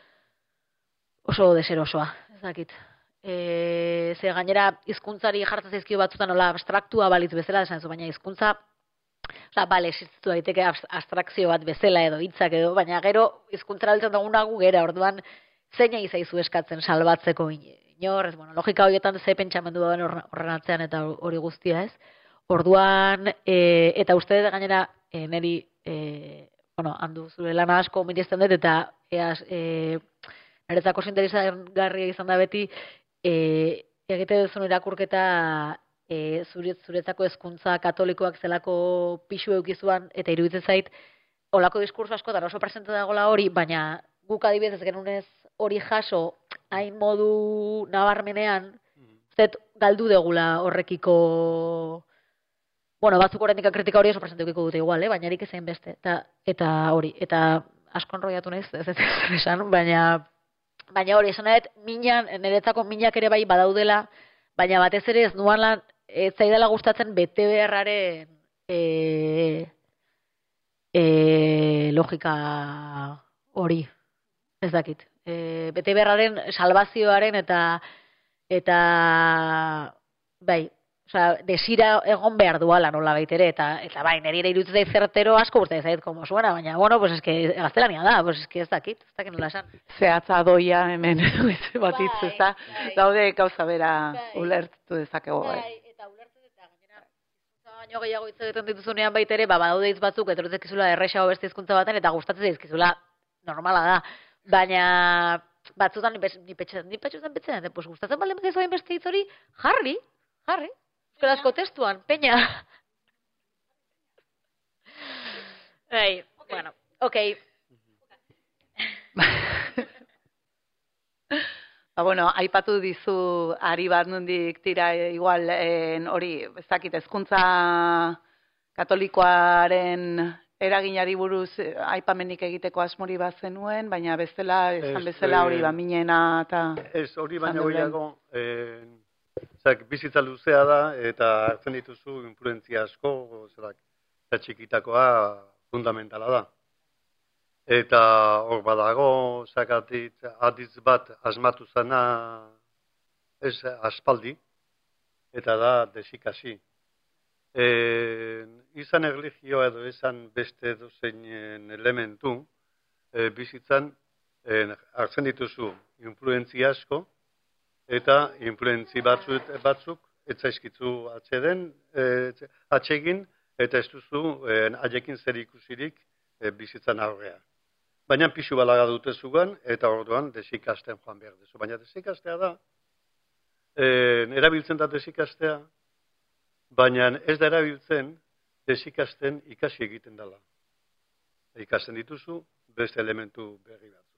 oso deserosoa, ez dakit. E, ze gainera hizkuntzari jartzen zaizkio batzutan nola abstraktua balitz bezala, esan zu, baina hizkuntza, osea, bale, existitu daiteke abstrakzio bat bezala edo hitzak edo, baina gero hizkuntzara biltzen duguna gu gera, orduan zeina izaizu eskatzen salbatzeko inor, ez, bueno, logika horietan ze pentsamendu dauen horren atzean eta hori guztia, ez? Orduan, e, eta uste dut gainera, e, niri, e, bueno, handu zure lana asko mirizten dut, eta eaz, e, niretzako interesgarria izan da beti, e, egite duzun irakurketa e, zuret, zuretzako hezkuntza katolikoak zelako pixu eukizuan, eta iruditzen zait, olako diskurso askotan oso presente dagoela hori, baina guk adibidez genunez hori jaso, hain modu nabarmenean, uste galdu degula horrekiko. Bueno, batzuk oraindik kritika hori oso presente ukiko dute igual, eh? Baina erik ezein beste. Eta, eta hori, eta asko enroiatu naiz, ez ez esan, baina, baina hori, esan dut, minan, niretzako minak ere bai badaudela, baina batez ere ez nuan lan, ez zaidala gustatzen bete beharraren e, e, logika hori, ez dakit. E, bete beharraren salvazioaren eta, eta, bai, osea, desira egon behar duala nola baitere, eta, eta bai, niri ere iruditzen zait zertero asko gustatzen zait como suena, baina, bueno, pues es que gaztelania da, pues es que ez dakit, ez dakit nola esan. Zehatza doia hemen bat hitz, Bai, ez da? bai. Daude gauza bera Bai. ulertu dezakegu. Bai. Bai, eta ulertzen eta gainera hizkuntza baino gehiago hitz egiten dituzunean baita ere, ba badaude hitz batzuk etortzekizula erresago beste hizkuntza baten eta gustatzen zaizkizula, normala da. Baina batzutan ni ni petxetan, ni petxetan betzen, pues gustatzen baldin bazaizu hain beste hitz hori, jarri, jarri. Euskarazko testuan, peña. Bai, bueno, okei. Ba, bueno, aipatu dizu ari bat nondik tira igual en, hori, ez dakit, hezkuntza katolikoaren eraginari buruz eh, aipamenik egiteko asmori bat zenuen, baina bestela, esan Ez, bezala hori eh, baminena eta... Ez, hori baina esan deuden. horiago, eh, zak, bizitza luzea da, eta hartzen dituzu influentzia asko, zerak, eta txikitakoa fundamentala da. Eta hor badago, zakatit, aditz bat asmatu zana, ez aspaldi, eta da desikasi. E, izan erlijioa edo izan beste dozein elementu, e, bizitzan e, hartzen dituzu influentzia asko, eta influentzi batzuk, batzuk etzaizkitzu atxeden, e, atxegin, eta ez duzu e, haiekin zer ikusirik e, bizitzan aurrea. Baina pixu balaga dute zugan, eta orduan desikasten joan behar duzu. Baina desikastea da, e, erabiltzen da desikastea, baina ez da erabiltzen desikasten ikasi egiten dela. Ikasten dituzu beste elementu berri batzu.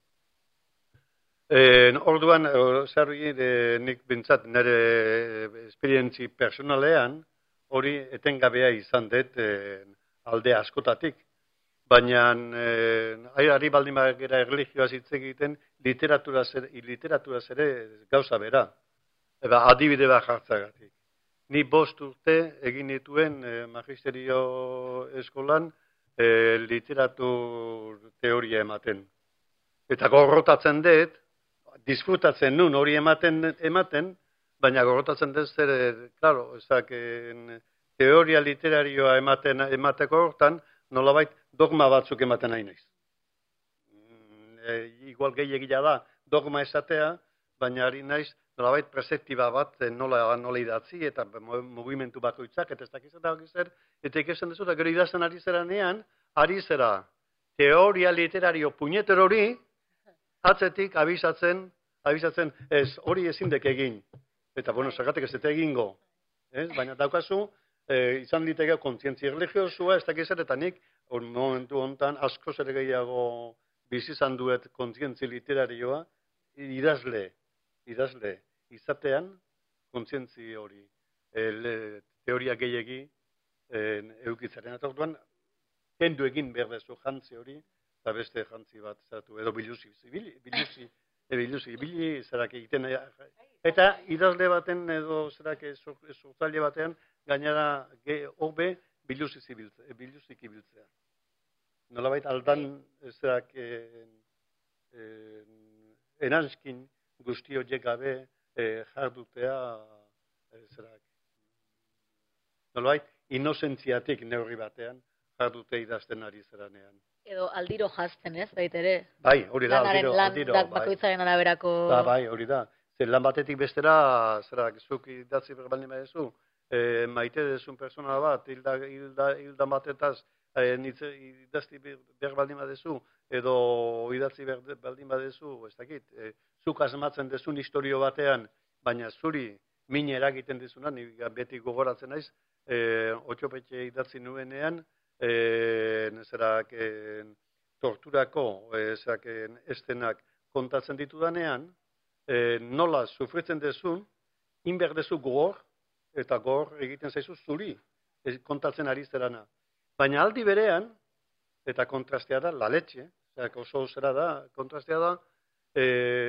E, orduan, zerri nik bintzat nire esperientzi personalean, hori etengabea izan dut e, alde askotatik. Baina, eh, ari baldin bagera erlijioaz hitz egiten, literaturaz ere, literaturaz ere gauza bera. Eba, adibide bat jartzagatik. Ni bost urte egin dituen eh, magisterio eskolan eh, literatur teoria ematen. Eta gorrotatzen dut, disfrutatzen nun hori ematen, ematen baina gorrotatzen dut zer, klaro, ezak, teoria literarioa ematen, emateko hortan, nolabait dogma batzuk ematen nahi naiz. E, igual gehiagia da dogma esatea, baina ari naiz nolabait perspektiba bat nola, nola idatzi eta mugimentu bakoitzak, eta ez dakiz eta zer, eta ikesten dezu, eta gero idazten ari zeranean, ari zera teoria literario puñeter hori, atzetik abisatzen, abisatzen, ez, hori ezin dek egin. Eta, bueno, zergatik ez dut egingo. Ez? Baina daukazu, E, izan liteke kontzientzia erlijiosua, ez dakiz ere, eta nik or, momentu honetan asko zer gehiago bizi izan duet kontzientzia literarioa, idazle, idazle, izatean kontzientzia hori, e, le, teoria gehiagi e, eukitzaren. Eta orduan, kendu egin behar dezu jantzi hori, eta beste jantzi bat zatu, edo biluzi, biluzi, biluzi, e, biluzi, biluzi, zerak egiten, eta idazle baten edo zerak sortzaile batean, gainera hobe biluzik ibiltzea. Nolabait aldan zerak enanskin guzti horiek gabe jardutea zerak. Nolabait inozentziatik neurri batean jardute idazten ari zeranean. Edo aldiro jazten, ez, baitere? Bai, hori da, aldiro. Lanaren lan bakoitzaren araberako... Ba, bai, hori da. Zer lan batetik bestera, zerak, zuk idatzi berbaldin badezu, e, maite dezun persona bat, hilda, hilda, hilda batetaz, e, nitze, idazti berbaldin badezu, edo idatzi berbaldin badezu, ez dakit, e, zuk asmatzen dezun historio batean, baina zuri min eragiten dezunan, ni beti gogoratzen naiz, e, otxopetxe idatzi nuenean, e, zerak, e, torturako, e, zerak, estenak kontatzen ditudanean, E, nola sufritzen dezun, inber dezu gogor, eta gogor egiten zaizu zuri, e, kontatzen ari zerana. Baina aldi berean, eta kontrastea da, la letxe, oso zera da, kontrastea da, e,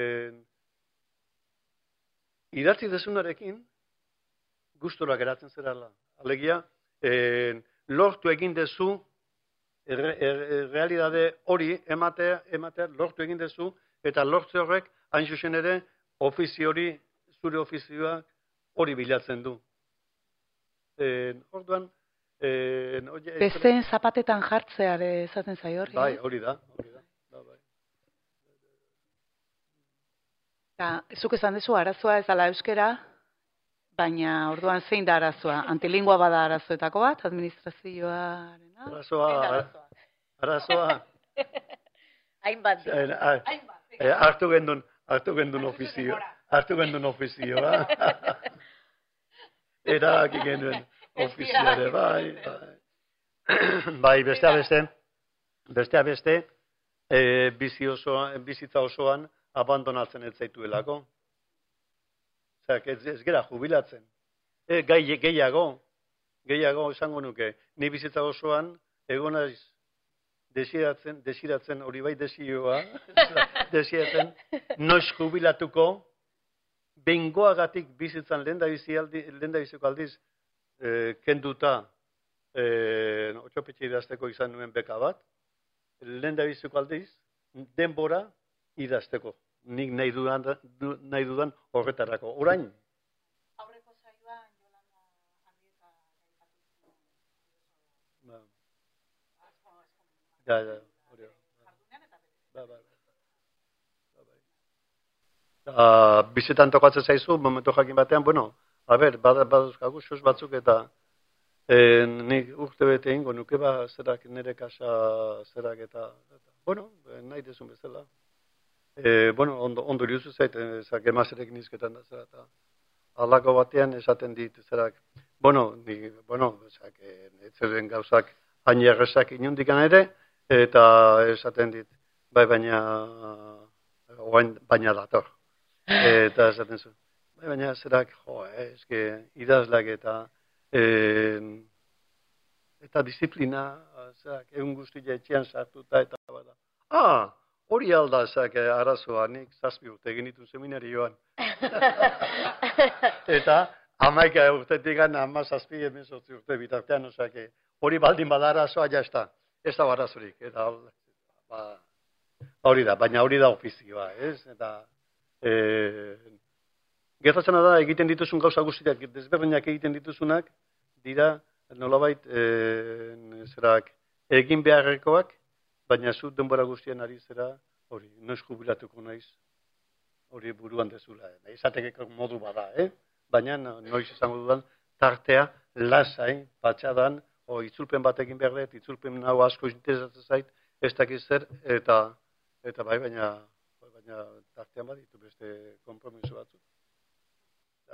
idatzi dezunarekin, gustora geratzen zerala. Alegia, e, lortu egin dezu, er, er, er, realidade hori ematea, ematea, lortu egin dezu, eta lortze horrek, hain zuzen ere, ofizio hori, zure ofizioa hori bilatzen du. E, orduan... E, oie, Besteen zapatetan jartzeare esaten zaio hori. Bai, hori da. Hori da. Da, bai. Ta, zuk esan dezu, arazoa ez dela euskera, baina orduan zein da arazoa? Antilingua bada arazoetako bat, administrazioarena? Arazoa... Arazoa... Hainbat. Hainbat. Hartu gendun, hartu gendun ofizio, hartu gendun ofizioa. Erabaki genuen ofizioare, bai, bai. Bai, bestea beste, bestea beste, e, bizi osoa, bizitza osoan abandonatzen ez zaituelako. Osak, ez, ez gera jubilatzen. E, gai gehiago, gehiago esango nuke, ni bizitza osoan, egon naiz desiratzen, desiratzen, hori bai desioa, desiratzen, noiz jubilatuko, bengoagatik bizitzan lehendabiziko aldiz, e, kenduta, e, otxopetxe idazteko izan nuen beka bat, lehendabiziko aldiz, denbora idazteko. Nik nahi dudan, du, nahi dudan horretarako. Orain? Aurreko saioan Jolanda Arrieta ba. Ja, ja, hori. Ba, ba. Uh, bizitan tokatzen zaizu, momentu jakin batean, bueno, a ber, baduzkagu sos batzuk eta eh, nik urte bete ingo nuke ba zerak nire kasa zerak eta, eta bueno, nahi dezun bezala. Eh, bueno, ondo, ondo iriuzu zait, ezak emazerek nizketan da zera eta alako batean esaten dit zerak, bueno, ni, bueno, ezak, ez zeren gauzak hain errezak inundikan ere, eta esaten dit, bai baina, oain baina dator. Eta esaten zu. Baina zerak, jo, eh, eske idazlak eta eh, eta disiplina, zerak, egun guztia etxean sartuta eta bada. Ah, hori alda, zerak, arazoa, nik zazpi urte egin ditu seminarioan. Eta hamaika urtetik gana, ama zazpi hemen sortzi urte bitartean, ozak, hori baldin bada arazoa, ja ez da, ez da arazorik. Eta ba, hori da, baina hori da ofizioa, ez? Eta E, gertatzen da egiten dituzun gauza guztiak, desberdinak egiten dituzunak, dira nolabait e, zerak egin beharrekoak, baina zu denbora guztien ari zera, hori, noiz jubilatuko naiz, hori buruan dezula. Eh? Izatekeko modu bada, eh? Baina noiz izango dudan tartea lasai, patxadan, o itzulpen bat egin behar dut, itzulpen nago asko interesatzen zait, ez dakiz zer, eta, eta bai, baina baina tartean baditu beste konpromiso batzu. Ja.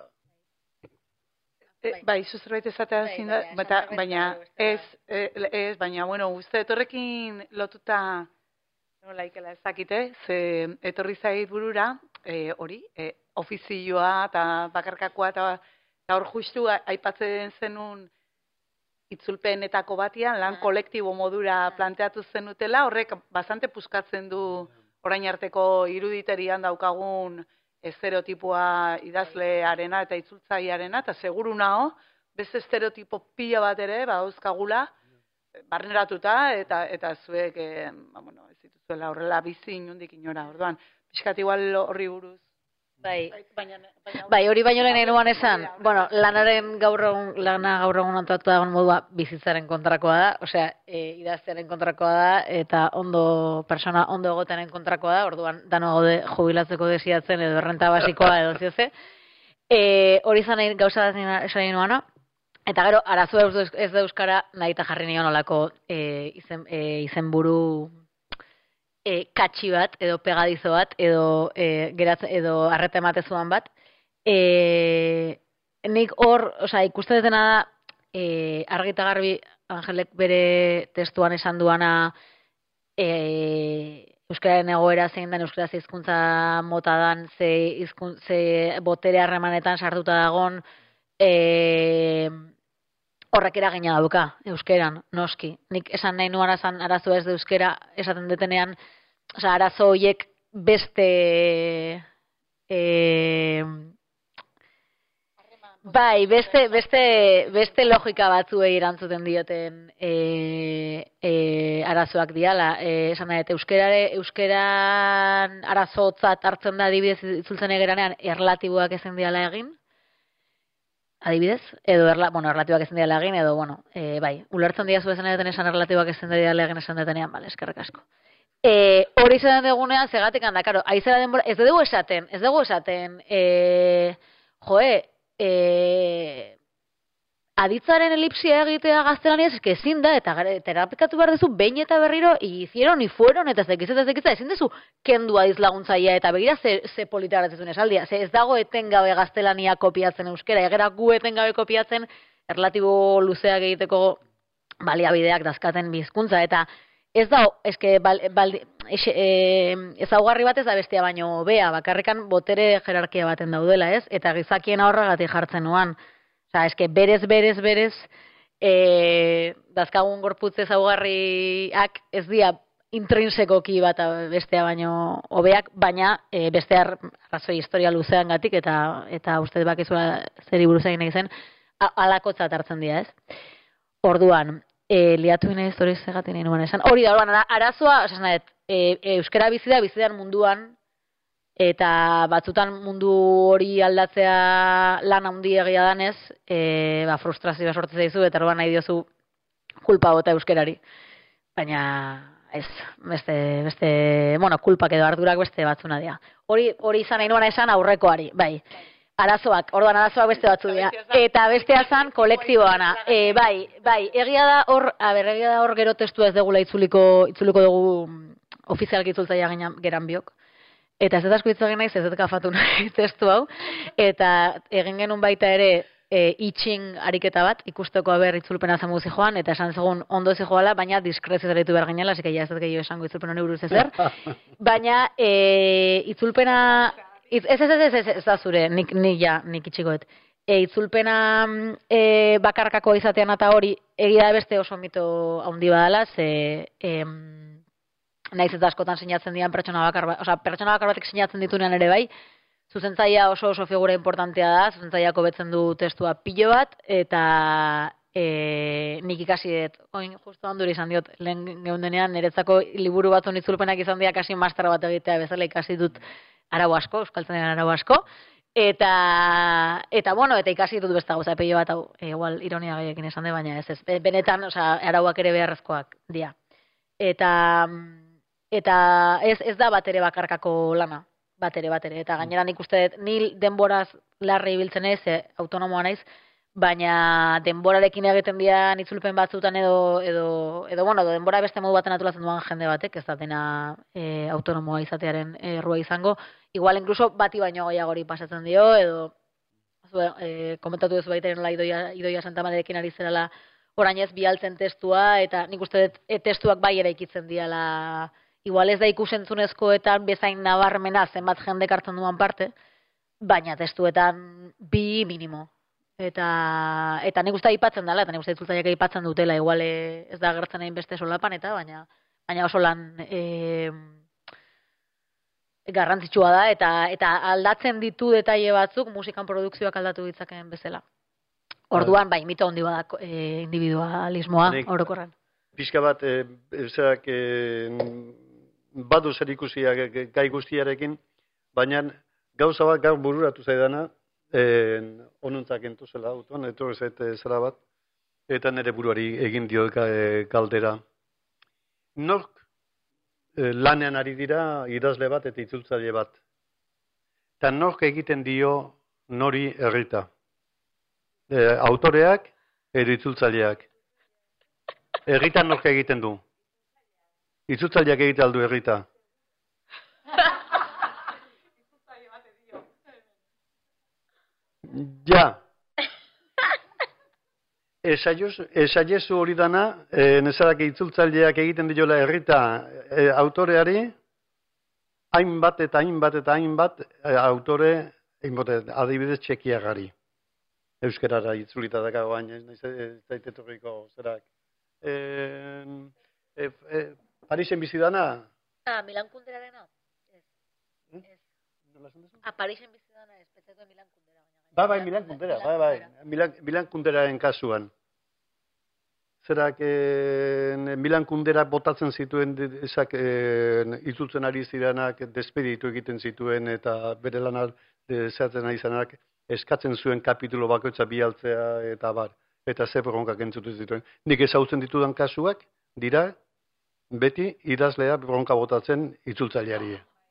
E, bai, zuzerbait esatea bai, zin da, baina, baina ez, ez, baina, bueno, uste etorrekin lotuta, nola ikela ezakite, ze etorri zait burura, e, hori, e, ofizioa eta bakarkakoa eta hor justu aipatzen zenun itzulpenetako batian, lan kolektibo modura planteatu zenutela, horrek bastante puskatzen du orain arteko iruditerian daukagun estereotipoa idazlearena eta itzultzailearena, eta seguru nao, beste estereotipo pila bat ere, badauzkagula, barneratuta, eta eta zuek, eh, ba, bueno, ez dituzuela horrela bizi inundik inora, orduan, pixkat igual horri buruz. Bai, baina, baina, bai, hori baino lehen enuan esan, bueno, lanaren gaur egun, lana gaur egun antolatu dagoen modua bizitzaren kontrakoa da, osea, e, idaztearen kontrakoa da, eta ondo, persona ondo egotearen kontrakoa da, orduan, dano gaude jubilatzeko desiatzen edo errenta basikoa edo zioze. E, hori izan nahi, gauza da esan nahi nuana, eta gero, arazoa ez da euskara nahi eta jarri nion olako e, izen, e, izenburu E, katxi bat, edo pegadizo bat, edo e, geratz, edo arreta ematezuan bat. E, nik hor, osea, ikusten dutena da, e, argi eta garbi Angelek bere testuan esan duana e, euskararen egoera zein den, euskara ze hizkuntza mota dan, ze, izkun, ze botere harremanetan sartuta dagon, e, horrek eragina dauka, euskeran, noski. Nik esan nahi nuan esan arazo ez de euskera, esaten detenean, osea, arazo horiek beste e, bai, beste, beste, beste logika batzuei erantzuten dioten e, e, arazoak diala. E, esan nahi, euskerare, euskeran arazotzat hartzen da adibidez itzultzen egeranean erlatiboak ezin diala egin, adibidez, edo erla, bueno, erlatiboak ezin diala egin, edo, bueno, e, bai, ulertzen diazu esan deten esan erlatiboak ezin diala egin esan detenean, bale, eskerrik asko. E, hori izan dugunean, zegatik handa, karo, aizera denbora, ez dugu esaten, ez dugu esaten, e, joe, e, aditzaren elipsia egitea gaztelaniaz, eske ezin da, eta terapikatu behar duzu, behin eta berriro, hicieron, y fueron, eta zekiz, eta zekiz, ezin duzu, kendu adiz laguntzaia, eta begira ze, ze polita garatzen esaldia, ze ez dago etengabe gaztelania kopiatzen euskera, egera gu etengabe kopiatzen, erlatibo luzeak egiteko baliabideak dazkaten bizkuntza, eta ez da, eske, bal, bal, exe, e, ezaugarri bat ez da bestea baino bea, bakarrikan botere jerarkia baten daudela, ez? Eta gizakien horregatik jartzen nuan. Osa, eske, berez, berez, berez, e, dazkagun gorputz ezaugarriak ez dira intrinsekoki bat bestea baino hobeak, baina e, bestear arrazoi historia luzean gatik, eta, eta uste bakizua zeri buruz egin nahi zen, alakotzat hartzen dira, ez? Orduan, e, liatu ina historia zegatik nahi nuen esan. Hori da, orduan, arazoa, esan nahi, e, e, euskara bizi da, bizi da munduan, eta batzutan mundu hori aldatzea lan handi egia danez, e, ba, frustrazioa sortzen zaizu, eta orduan nahi diozu kulpa bota euskerari. Baina, ez, beste, beste, bueno, kulpak edo ardurak beste batzuna dira. Hori, hori izan nahi nuena esan aurrekoari, bai. Arazoak, orduan arazoak beste batzu dira. Eta bestea zan kolektiboana. E, bai, bai, egia da hor, a ber, egia da hor gero testua ez degula itzuliko, itzuliko dugu ofizialki itzultzaia geran biok. Eta ez ez asko itzagin naiz, ez ez kafatu nahi testu hau. Eta egin genuen baita ere, E, itxing ariketa bat, ikusteko aber itzulpena zen guzi joan, eta esan zegoen ondo zi joala, baina diskrezio zaritu behar ginela, zika ja ez dut gehiago esango itzulpena honi buruz ezer. Baina e, itzulpena, ez ez ez ez ez ez da zure, nik, nik ja, nik itxikoet. E, itzulpena e, bakarkako izatean eta hori, egia beste oso mito handi badala, ze e, naiz ez da askotan sinatzen dian pertsona bakar bat, oza, pertsona bakar batek sinatzen ditunean ere bai, zuzentzaia oso oso figura importantea da, zuzentzaiako betzen du testua pilo bat, eta e, nik ikasi dut, oin justu handuri izan diot, lehen geundenean, niretzako liburu batzun itzulpenak izan dira, kasi master bat egitea bezala ikasi dut arau asko, euskaltzenean arau asko, eta, eta bueno, eta ikasi dut besta gauza, pilo bat, hau, e, igual ironia gehiekin esan de, baina ez ez, benetan, oza, arauak ere beharrezkoak dira. Eta, eta ez, ez da bat ere bakarkako lana. Batere, batere. Eta gainera nik uste dut, ni denboraz larri ibiltzen ez, e, autonomoa naiz, baina denborarekin egiten dian itzulpen batzutan edo, edo, edo, bueno, edo denbora beste modu baten atulatzen duan jende batek, ez da dena e, autonomoa izatearen errua izango. Igual, incluso, bati baino gehiagori pasatzen dio, edo, zue, e, komentatu duzu baitaren la Idoia, Idoia Santamarekin ari zerala orainez bialtzen testua, eta nik uste dut e, testuak bai eraikitzen diala. Igual ez da ikusentzunezkoetan bezain nabarmena zenbat jendek hartzen duan parte, baina testuetan bi minimo. Eta, eta nik uste aipatzen dela, eta nik uste itzultzaileak aipatzen dutela, igual ez da agertzen egin beste solapan, eta baina, baina oso lan e, garrantzitsua da, eta, eta aldatzen ditu detaile batzuk musikan produkzioak aldatu ditzakeen bezala. Orduan, bai, mito handi badak e, individualismoa orokorran. Pixka bat, e, zerak, e, badu zer ikusia gai guztiarekin, baina gauza bat gaur bururatu zaidana, e, onuntzak entuzela auton, etorri zait zera bat, eta nire buruari egin dio e, kaldera. Nork e, lanean ari dira idazle bat eta itzultzaile bat. Eta nork egiten dio nori herrita. E, autoreak edo itzultzaileak. Herritan nork egiten du. Itzultzaileak egite aldu herrita. Ja. Esaiezu hori dana, e, nezarak itzultzaileak egiten diola herrita e, autoreari, hainbat eta hainbat eta hainbat e, autore, hainbat, adibidez txekiagari. Euskarara itzulita dago baina, ez daitetorriko zerak. E, e, e, Parisen bizi dana? Ah, Milan Kunderarena? Ez. Eh? Ez. Ah, Parisen bizi dana ez, petzeko Milan Kundera. Ba, bai, Milan Kundera, bai, bai. Milan, Milan Kunderaren kasuan. Zerak, eh, Milan Kundera botatzen zituen, ezak, eh, itzultzen ari ziranak, despeditu egiten zituen, eta bere lanar, zehatzen ari zanak, eskatzen zuen kapitulo bakoitza bialtzea, eta bar, eta ze bronkak entzuten zituen. Nik ezagutzen ditudan kasuak, dira, beti idazlea bronka botatzen itzultzaileari.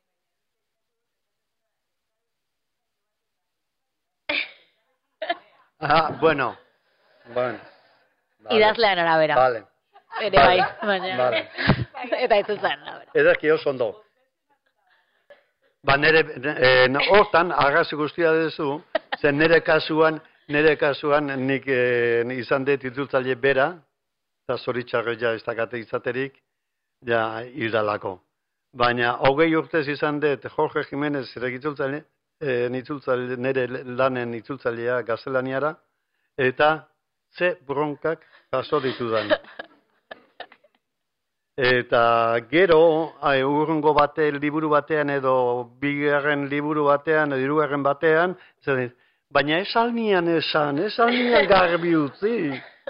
Ah, bueno. Bueno. Vale. Idazlean arabera. Vale. Ere bai, baina. Vale. Eta itzultzen arabera. Edaki oso ondo. Ba, nere, eh, hortan, argazi guztia dezu, zen nere kasuan, nere kasuan, nik eh, izan dut itzultzaile bera, eta zoritxarro ja ez dakate izaterik, ja hildalako. Baina hogei urtez izan dut Jorge Jimenez ere itzultzaile, e, itzultzaile, nire lanen itzultzailea gaztelaniara, eta ze bronkak jaso ditudan. Eta gero, urrungo bate, liburu batean edo bigarren liburu batean edo hirugarren batean, zer, baina ez alnian esan, ez alnian garbi utzi.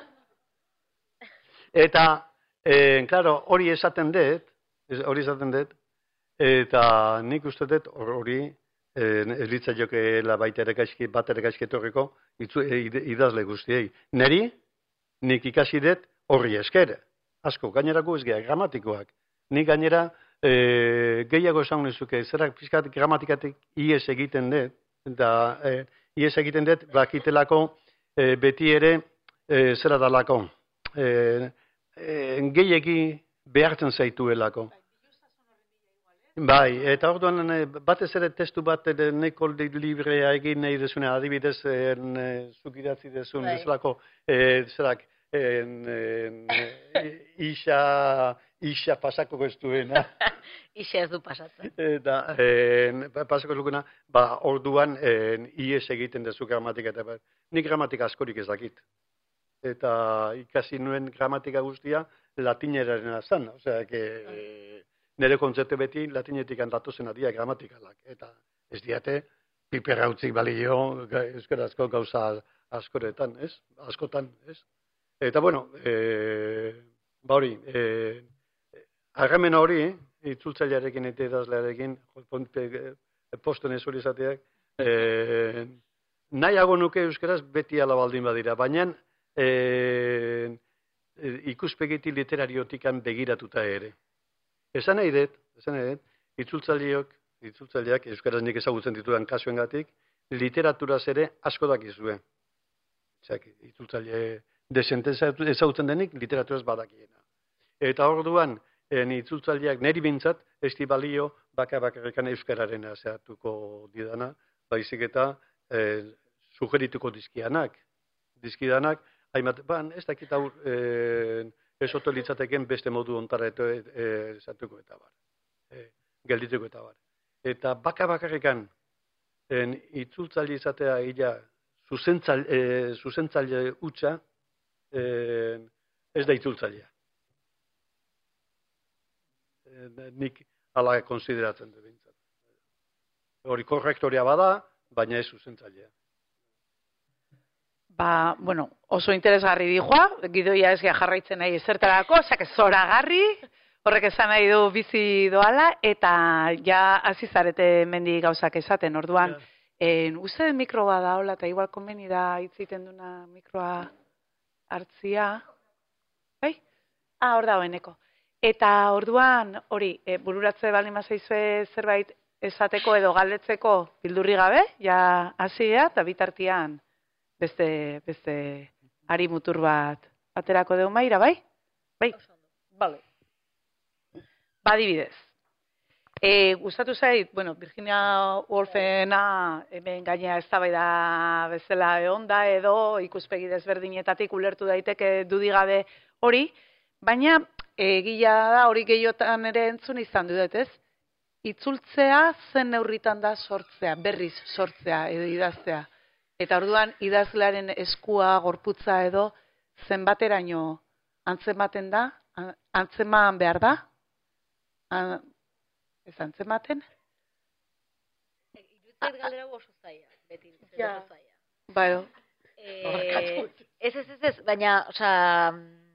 Eta, e, claro, hori esaten dut, hori esaten dut, eta nik uste dut hori ez litzaiokeela baita ere gaizki, bat ere gaizki etorriko idazle guztiei. Neri, nik ikasi dut horri esker. Asko, gainerako ez geha, gramatikoak. Nik gainera e, gehiago esan nizuke, zerak pizkat gramatikatik ies egiten dut, eta e, ies egiten dut, bakitelako e, beti ere e, zera dalako. E, e, gehiegi behartzen zaituelako. Bai, eta orduan batez ere testu bat neko librea egin nahi desuna, adibidez zuk idatzi desun bezalako zerak isa isa pasako gestuena. Isa ez du pasatzen. Eta pasako lukena, ba orduan ies egiten dezu gramatika eta nik gramatika askorik ez dakit. Eta ikasi nuen gramatika guztia latineraren zen, osea, que nire kontzeptu beti latinetik datozen adia gramatikalak. Eta ez diate, piperra utzik balio, euskarazko gauza askoretan, ez? Askotan, ez? Eta, bueno, e, ba hori, e, harremen hori, itzultzailearekin eta idazlearekin, posten ez hori izateak, e, nahiago nuke euskaraz beti ala baldin badira, baina e, ikuspegiti literariotikan begiratuta ere. Esan nahi dut, esan nahi dut, itzultzaileok, itzultzaileak, euskaraz nik ezagutzen ditudan kasuengatik, literaturaz ere asko dakizue. Zak, itzultzaile desente ezagutzen denik, literaturaz badakiena. Eta orduan, itzultzaileak niri bintzat, ez di balio baka-bakarrekan euskararen zehatuko didana, baizik eta e, sugerituko dizkianak. Dizkidanak, hainbat, ban, ez dakit aur, e, ez oto litzateken beste modu ontara esatuko eta bar. E, geldituko eta bar. Eta baka-bakarrekan itzultzaile izatea ila zuzentzaile e, utxa e, ez da itzultzailea. E, nik ala konsideratzen du bintzat. Hori korrektoria bada, baina ez zuzentzailea. Ba, bueno, oso interesgarri dijoa, gidoia ez jarraitzen nahi ezertarako, osak zoragarri, horrek esan nahi du bizi doala, eta ja hasi zarete mendi gauzak esaten, orduan, yeah. en, uste mikroa da, hola, eta igual konbeni da hitziten duna mikroa hartzia, bai? Ah, hor da hoeneko. Eta orduan, hori, e, bururatze baldin mazaizue zerbait esateko edo galdetzeko bildurri gabe, ja hasi da, eta bitartian, beste, beste ari mutur bat aterako deu maira, bai? Bai? Vale. Badibidez. E, gustatu zait, bueno, Virginia Woolfena hemen gainea eztabaida bezala egonda edo ikuspegi desberdinetatik ulertu daiteke dudigabe hori, baina egia da hori gehiotan ere entzun izan dut, ez? Itzultzea zen neurritan da sortzea, berriz sortzea edo idaztea. Eta orduan idazlearen eskua, gorputza edo zenbateraino antzematen da, antzeman behar da? Ez antzematen? Irutzait galdera oso zaila, beti ja. oso zaila. Baio. Eh, ez, ez, ez, ez, baina, osea...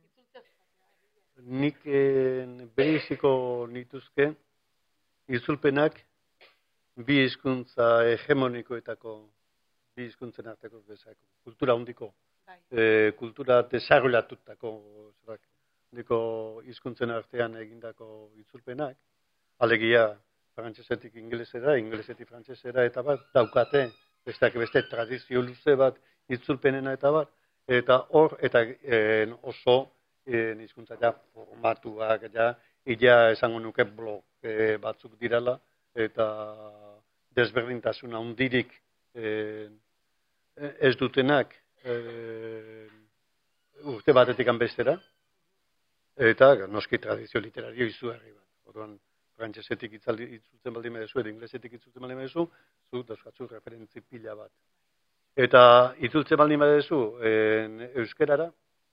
Nik eh, bereziko nituzke itzulpenak bi hizkuntza hegemonikoetako bi hizkuntzen arteko bezako, kultura hondiko, e, kultura desarrollatutako diko hizkuntzen artean egindako itzulpenak, alegia frantsesetik ingelesera, ingelesetik frantsesera eta bat daukate, besteak beste tradizio luze bat itzulpenena eta bat, eta hor, eta e, oso e, hizkuntza ja formatuak, ja, ila esango nuke blog e, batzuk dirala, eta desberdintasuna hundirik E, ez dutenak e, urte batetik bestera eta noski tradizio literario izugarri bat. Orduan, frantsesetik itzultzen baldin badezu, edo inglesetik itzultzen baldin badezu, zu dauzkatzu referentzi pila bat. Eta itzultzen baldin badezu euskerara,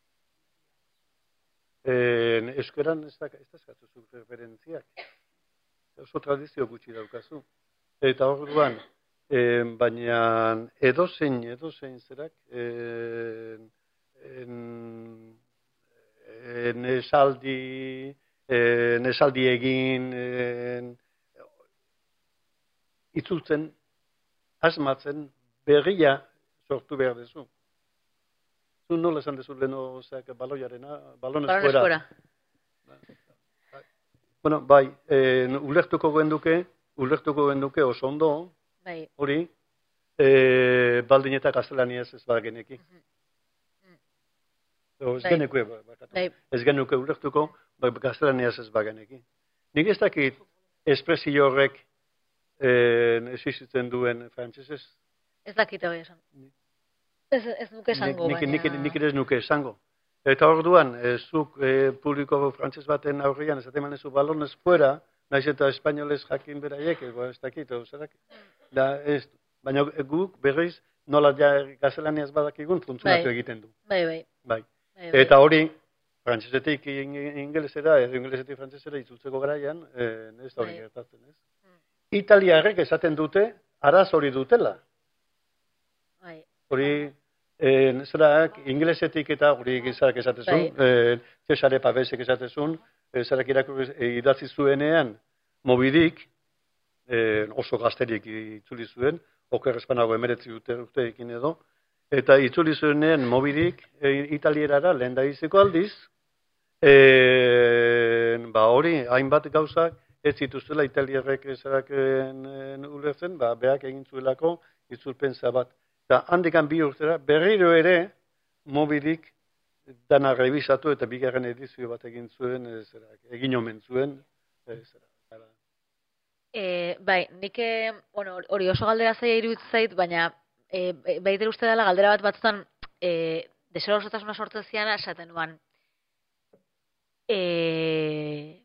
en euskeran ez dauzkatzu referentziak. Oso tradizio gutxi daukazu. Eta orduan, eh, baina edozein, edozein zerak, eh, en, en esaldi, en esaldi egin, en, itzultzen, asmatzen, berria sortu behar dezu. Zu nola esan dezu leheno, zeak, baloiarena, balonez fuera. Bueno, bai, eh, ulertuko genduke, ulertuko genduke oso ondo, bai. Hori, eh, baldin eta gaztelaniaz ez bageneki. Mm-hmm. Ez bai. Genuke, bai. Ez genuke ulertuko, bai, gaztelaniaz ez bageneki. Nik ez dakit espresio horrek eh, existitzen duen frantsesez. Ez dakit hori esan. Ez, ez nuke esango, nik, baina... Nik, nik, nik ez nuke esango. Eta orduan, ez zuk e, publiko frantses baten aurrian, ez atemanezu balonez fuera, naiz eta espainolez jakin beraiek, ego ez dakit, zerak. Da, ez, baina guk berriz nola ja gaztelaniaz badakigun funtzionatu egiten du. Bai, bai. Bai. Bai, bai. Eta hori, frantsesetik ingelesera, edo ingelesetik frantsesera itzultzeko garaian, eh, ez da hori bai. Gertatzen, ez? Hmm. Italiarrek esaten dute, araz hori dutela. Bai. Hori... Eh, zerak, inglesetik eta guri gizarak esatezun, eh, Cesare Pavesek esatezun, eh, zerak irakurri eh, idatzi zuenean, mobidik, eh, oso gazterik itzuli zuen, oker espanago emeretzi dute urteekin edo, eta itzuli zuenean mobidik eh, italierara lehen da izeko aldiz, eh, ba hori, hainbat gauzak, ez zituztela italierrek zerak ulertzen, ba beak egin zuelako itzulpen zabat. Eta handikan bi urtera, berriro ere, mobilik dana revisatu eta bigarren edizio bat egin zuen, zerak, egin omen zuen. E, bai, nik bueno, hori oso galdera zaila iruditzen zait, baina e, baiter uste dela galdera bat batzutan e, desero osotasuna sortzen ziana esaten nuan. E,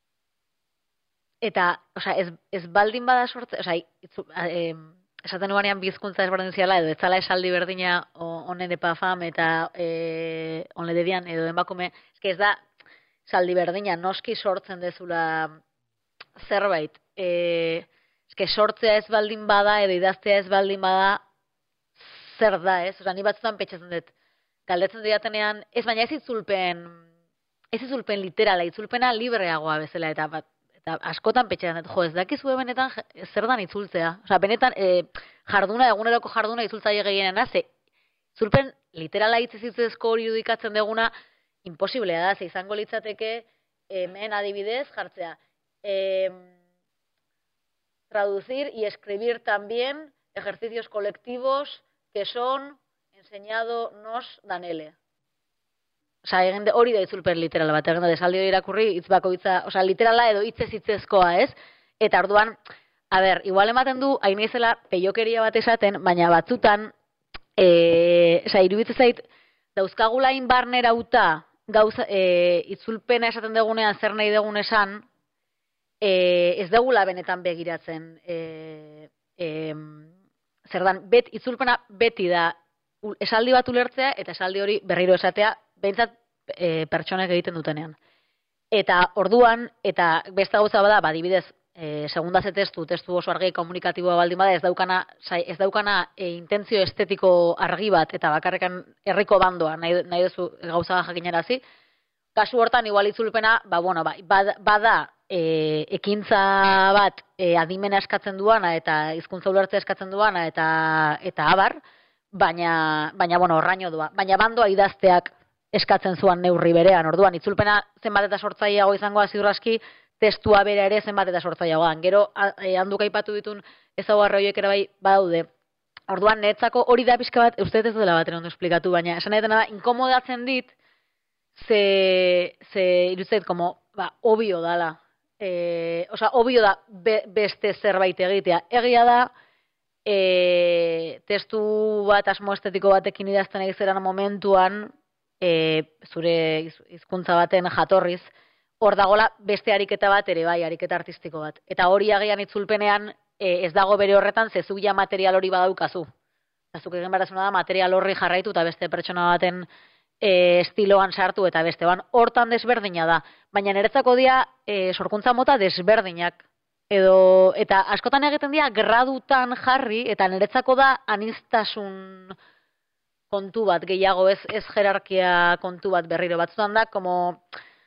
eta, osea, ez, ez baldin bada sortzen, osea, itzu, e, esaten nuanean bizkuntza ezberdin ziala, edo ez zala esaldi berdina honen de pafam eta e, onle dedian, edo emakume, eske ez da esaldi berdina, noski sortzen dezula zerbait. E, eske sortzea ez baldin bada, edo idaztea ez baldin bada, zer da, ez? Osa, ni batzutan petxatzen dut, galdetzen didatenean, ez baina ez itzulpen, ez itzulpen literala, itzulpena libreagoa bezala, eta bat, eta askotan petxean, jo, ez dakizu benetan zer dan itzultzea. Osea, benetan e, jarduna, eguneroko jarduna itzultzaile gehienena, ze itzulpen literala hitzez hitzezko hori irudikatzen deguna, imposiblea da, ze izango litzateke hemen adibidez jartzea. E, traducir y escribir también ejercicios colectivos que son enseñadonos danele. Osa, egin hori da itzulpen literala bat, egin da desaldi hori irakurri, hitz bako hitza, osa, literala edo hitzez hitzezkoa, ez? Eta orduan, a ber, igual ematen du, hain izela peiokeria bat esaten, baina batzutan, e, osa, iruditzen zait, dauzkagula inbarnera uta, gauza, e, itzulpena esaten degunean, zer nahi degun esan, e, ez degula benetan begiratzen, e, e, zer dan, bet, itzulpena beti da, esaldi bat ulertzea, eta esaldi hori berriro esatea, behintzat e, pertsonek egiten dutenean. Eta orduan, eta beste gauza bada, badibidez, e, segunda ze testu, testu oso argi komunikatiboa baldin bada, ez daukana, ez daukana e, intentzio estetiko argi bat, eta bakarrekan herriko bandoa, nahi, nahi duzu gauza jakinarazi, kasu hortan igual itzulpena, ba, bueno, ba, bada, bada e, ekintza bat e, adimena eskatzen duana, eta hizkuntza ulertzea eskatzen duana, eta, eta abar, baina, baina bueno, horraino doa. Baina bandoa idazteak eskatzen zuan neurri berean. Orduan, itzulpena zenbat eta sortzaileago izangoa ziurraski, testua bere ere zenbat eta sortzaileagoa. Gero, e, handuk aipatu ditun ezaugarri horiek ere bai badaude. Orduan, netzako hori da pixka bat, uste ez dela baten ondo esplikatu, baina esan nahi da, inkomodatzen dit, ze, ze irutzeit, como, ba, obio dala. E, Osa, obio da be, beste zerbait egitea. Egia da, e, testu bat asmo estetiko batekin idazten egizeran momentuan, e, zure hizkuntza baten jatorriz, hor dagola beste ariketa bat ere bai, ariketa artistiko bat. Eta hori agian itzulpenean e, ez dago bere horretan, zezuk ja material hori badaukazu. Zazuk egin barazuna da, material horri jarraitu eta beste pertsona baten e, estiloan sartu eta beste ban. Hortan desberdina da, baina niretzako dira e, sorkuntza mota desberdinak. Edo, eta askotan egiten dira gradutan jarri, eta niretzako da aniztasun kontu bat gehiago, ez, ez jerarkia kontu bat berriro. Batzutan da, como...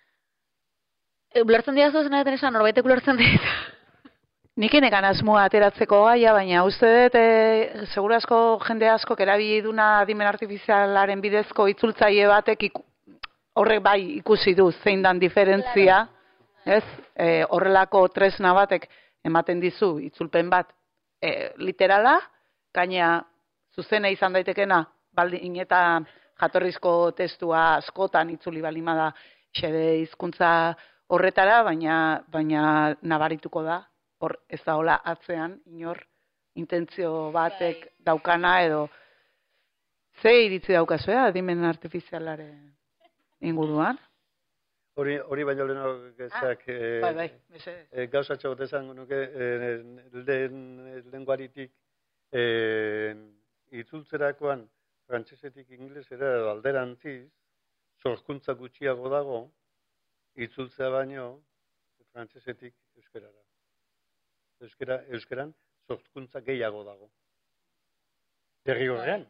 E, ulertzen dira zuzen egiten esan, norbaitek ulertzen dit. Nik enekan asmoa ateratzeko gaia, baina uste dut, e, seguru asko jende asko erabili duna adimen artifizialaren bidezko itzultzaile batek iku, horrek bai ikusi du zein dan diferentzia, ez? E, horrelako tresna batek ematen dizu itzulpen bat e, literala, gaina zuzena izan daitekena, baldin eta jatorrizko testua askotan itzuli balimada xede hizkuntza horretara, baina, baina nabarituko da, hor ez da hola atzean, inor, intentzio batek daukana edo, ze iritzi daukazue, adimen artifizialaren inguruan? Hori, hori baino lehenago gezak, ah, eh, bai, bai, eh, gauzatxo gote zango nuke, eh, lehen, lenguaritik, eh, itzultzerakoan, frantsesetik inglesera edo alderantziz, sorkuntza gutxiago dago, itzultzea baino, frantsesetik euskerara. Euskera, euskeran, sorkuntza gehiago dago. Derrigorrean.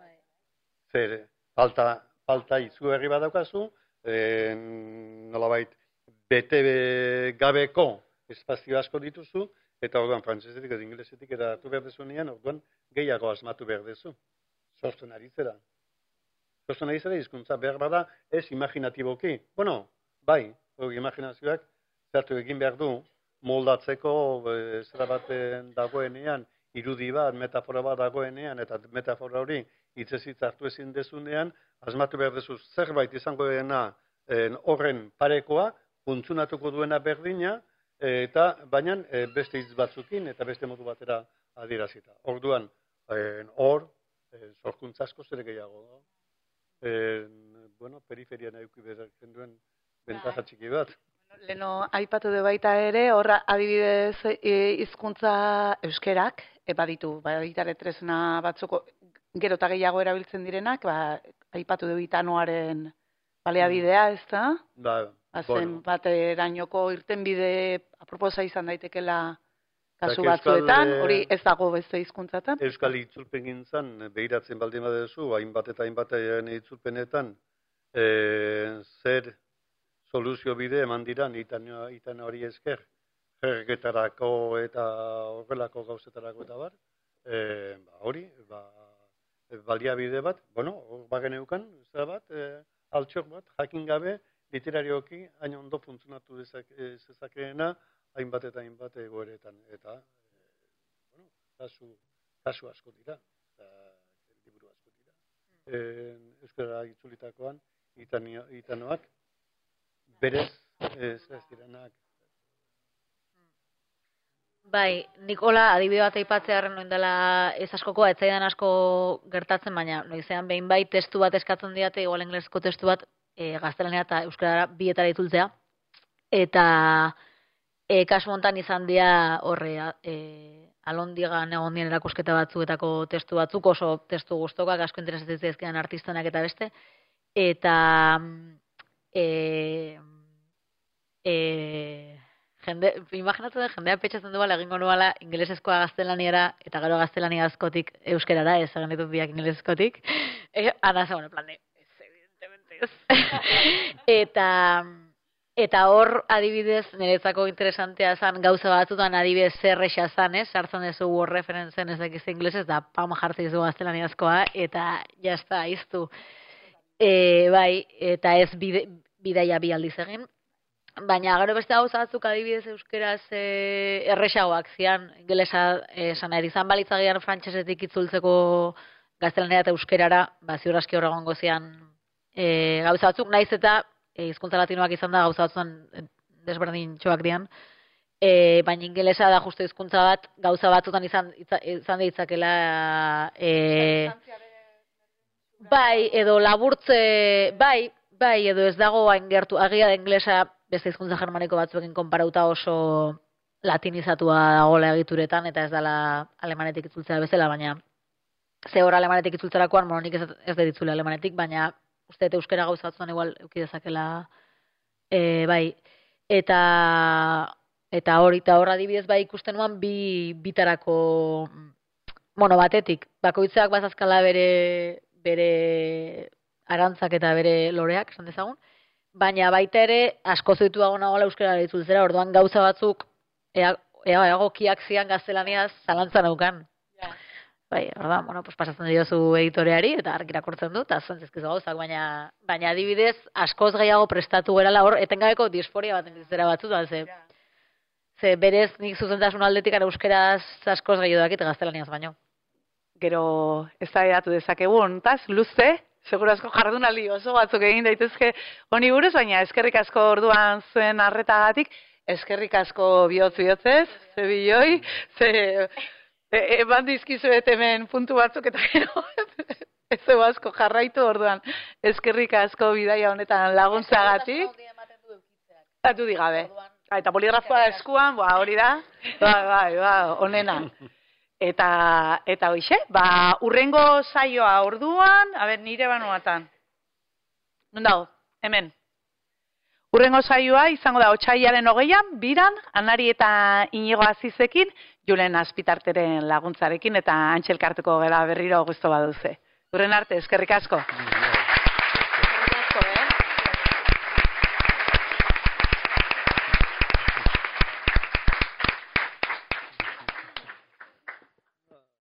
Zer, falta, falta izugarri badaukazu, e, nolabait, bete gabeko espazio asko dituzu, eta orduan frantsesetik edo inglesetik eta hartu behar dezunean, orduan gehiago asmatu behar dezu. Sortzen ari zera. Sortzen ari zera, hizkuntza behar bada, ez imaginatiboki. Bueno, bai, hori imaginazioak, zertu egin behar du, moldatzeko e, zera baten dagoenean, irudi bat, metafora bat dagoenean, eta metafora hori hitzezitz hartu ezin dezunean, asmatu behar dezu zerbait izango dena e, horren parekoa, funtzionatuko duena berdina, e, eta baina e, beste hitz batzukin eta beste modu batera adierazita. Orduan, e, hor, e, sorkuntza asko zer gehiago da. E, bueno, periferian eduki behar duen bentaja txiki bat. Leno, aipatu du baita ere, horra adibidez hizkuntza euskerak, e, baditu, baditare tresna batzuko gero eta gehiago erabiltzen direnak, ba, aipatu du itanoaren baliabidea, ez da? Ba, Bazen bueno. baterainoko irtenbide aproposa izan daitekela kasu Euskal, batzuetan, hori ez dago beste hizkuntzatan. Euskal itzulpen gintzan, behiratzen baldin badezu, hainbat eta hainbat itzulpenetan, e, zer soluzio bide eman dira itan, itan hori esker, jergetarako eta horrelako gauzetarako eta bar, e, ba, hori, ba, baliabide bat, bueno, hor bagen eukan, zer bat, e, altxor bat, jakin gabe, literarioki, hain ondo funtzionatu dezakeena, hainbat eta hainbat egoeretan, eta, e, bueno, kasu, kasu asko dira, eta liburu asko dira. E, Euskara itzulitakoan, itanio, itanoak, berez, ez ez direnak. Bai, Nikola adibide bat aipatzearren noin dela ez askokoa, ez zaidan asko gertatzen, baina noizean behin bai testu bat eskatzen diate, igual ingeleseko testu bat, e, gaztelania eta euskarara bietara itzultzea. Eta e, kasu hontan izan dira horre, e, alondigan egon dien erakusketa batzuetako testu batzuk, oso testu guztokak, asko interesatzen zaizkidan artistanak eta beste. Eta E, e, jende, imaginatu da, jendea petxatzen duela egingo nuala ingelesezkoa gaztelaniara eta gero gaztelania askotik euskerara, ez egin ditut biak ingelesezkotik. E, ana zegoen, en plan de, ez, evidentemente ez. eta, eta hor adibidez, niretzako interesantea zan, gauza batzutan adibidez zerrexa zan, ez? Sartzen dezu hor referentzen ez dakiz inglesez, da pam jartzen dizu gaztelaniazkoa, eta jazta, iztu. E, bai, eta ez bide, bidaia bi aldiz egin. Baina gero beste gauza batzuk adibidez euskeraz e, erresagoak zian, ingelesa esan nahi izan balitzagian frantsesetik itzultzeko gaztelania eta euskerara, ba, ziur aski horregongo zian e, gauza batzuk, naiz eta e, hizkuntza latinoak izan da gauza batzuan desberdin txoak dian, e, baina ingelesa da justu hizkuntza bat gauza batzutan izan, izan ditzakela e, bai, edo laburtze, bai, bai, edo ez dago hain gertu, agia da inglesa beste hizkuntza germaniko batzuekin konparauta oso latinizatua dagoela egituretan, eta ez dela alemanetik itzultzea bezala, baina ze hor alemanetik itzultzerakoan, bueno, nik ez, ez da ditzule alemanetik, baina uste eta euskera gauza batzuan igual euki dezakela, e, bai, eta eta hori, eta hor adibidez bai ikusten nuan bi bitarako, bueno, batetik, bakoitzeak bazazkala bere bere arantzak eta bere loreak, esan dezagun, baina baita ere asko zoituago nagoela euskara itzultzera, orduan gauza batzuk ea, ea egokiak zian gaztelaniaz zalantzan naukan. Ja. Bai, orduan, bueno, pues pasatzen diozu editoreari eta argi irakurtzen du, eta zentzizkizu gauzak, baina, baina adibidez askoz gehiago prestatu gerala hor, etengabeko disforia bat entzera batzutan, ze, Ja. ze berez nik zuzentasun aldetik euskeraz askoz gehiago dakit gaztelaniaz baino. Gero eztabaidatu dezakegun, taz, luze, segurazko jardunaldi oso batzuk egin daitezke honi buruz, baina eskerrik asko orduan zuen arretagatik, eskerrik asko bihotz bihotzez, ze biloi, ze e, eman dizkizuet hemen puntu batzuk eta gero ez zeu asko jarraitu orduan, eskerrik asko bidaia honetan laguntzagatik. Atu digabe. Eta poligrafoa eskuan, ba, hori da, bai, bai, ba, onena. Eta, eta hoxe, ba, urrengo saioa orduan, a ber, nire banuatan. Non dago, hemen. Urrengo saioa izango da otsailaren hogeian, biran, Anari eta Inigo Azizekin, Julen Azpitarteren laguntzarekin, eta antxelkartuko gara berriro gustu baduze. Urren arte, eskerrik asko.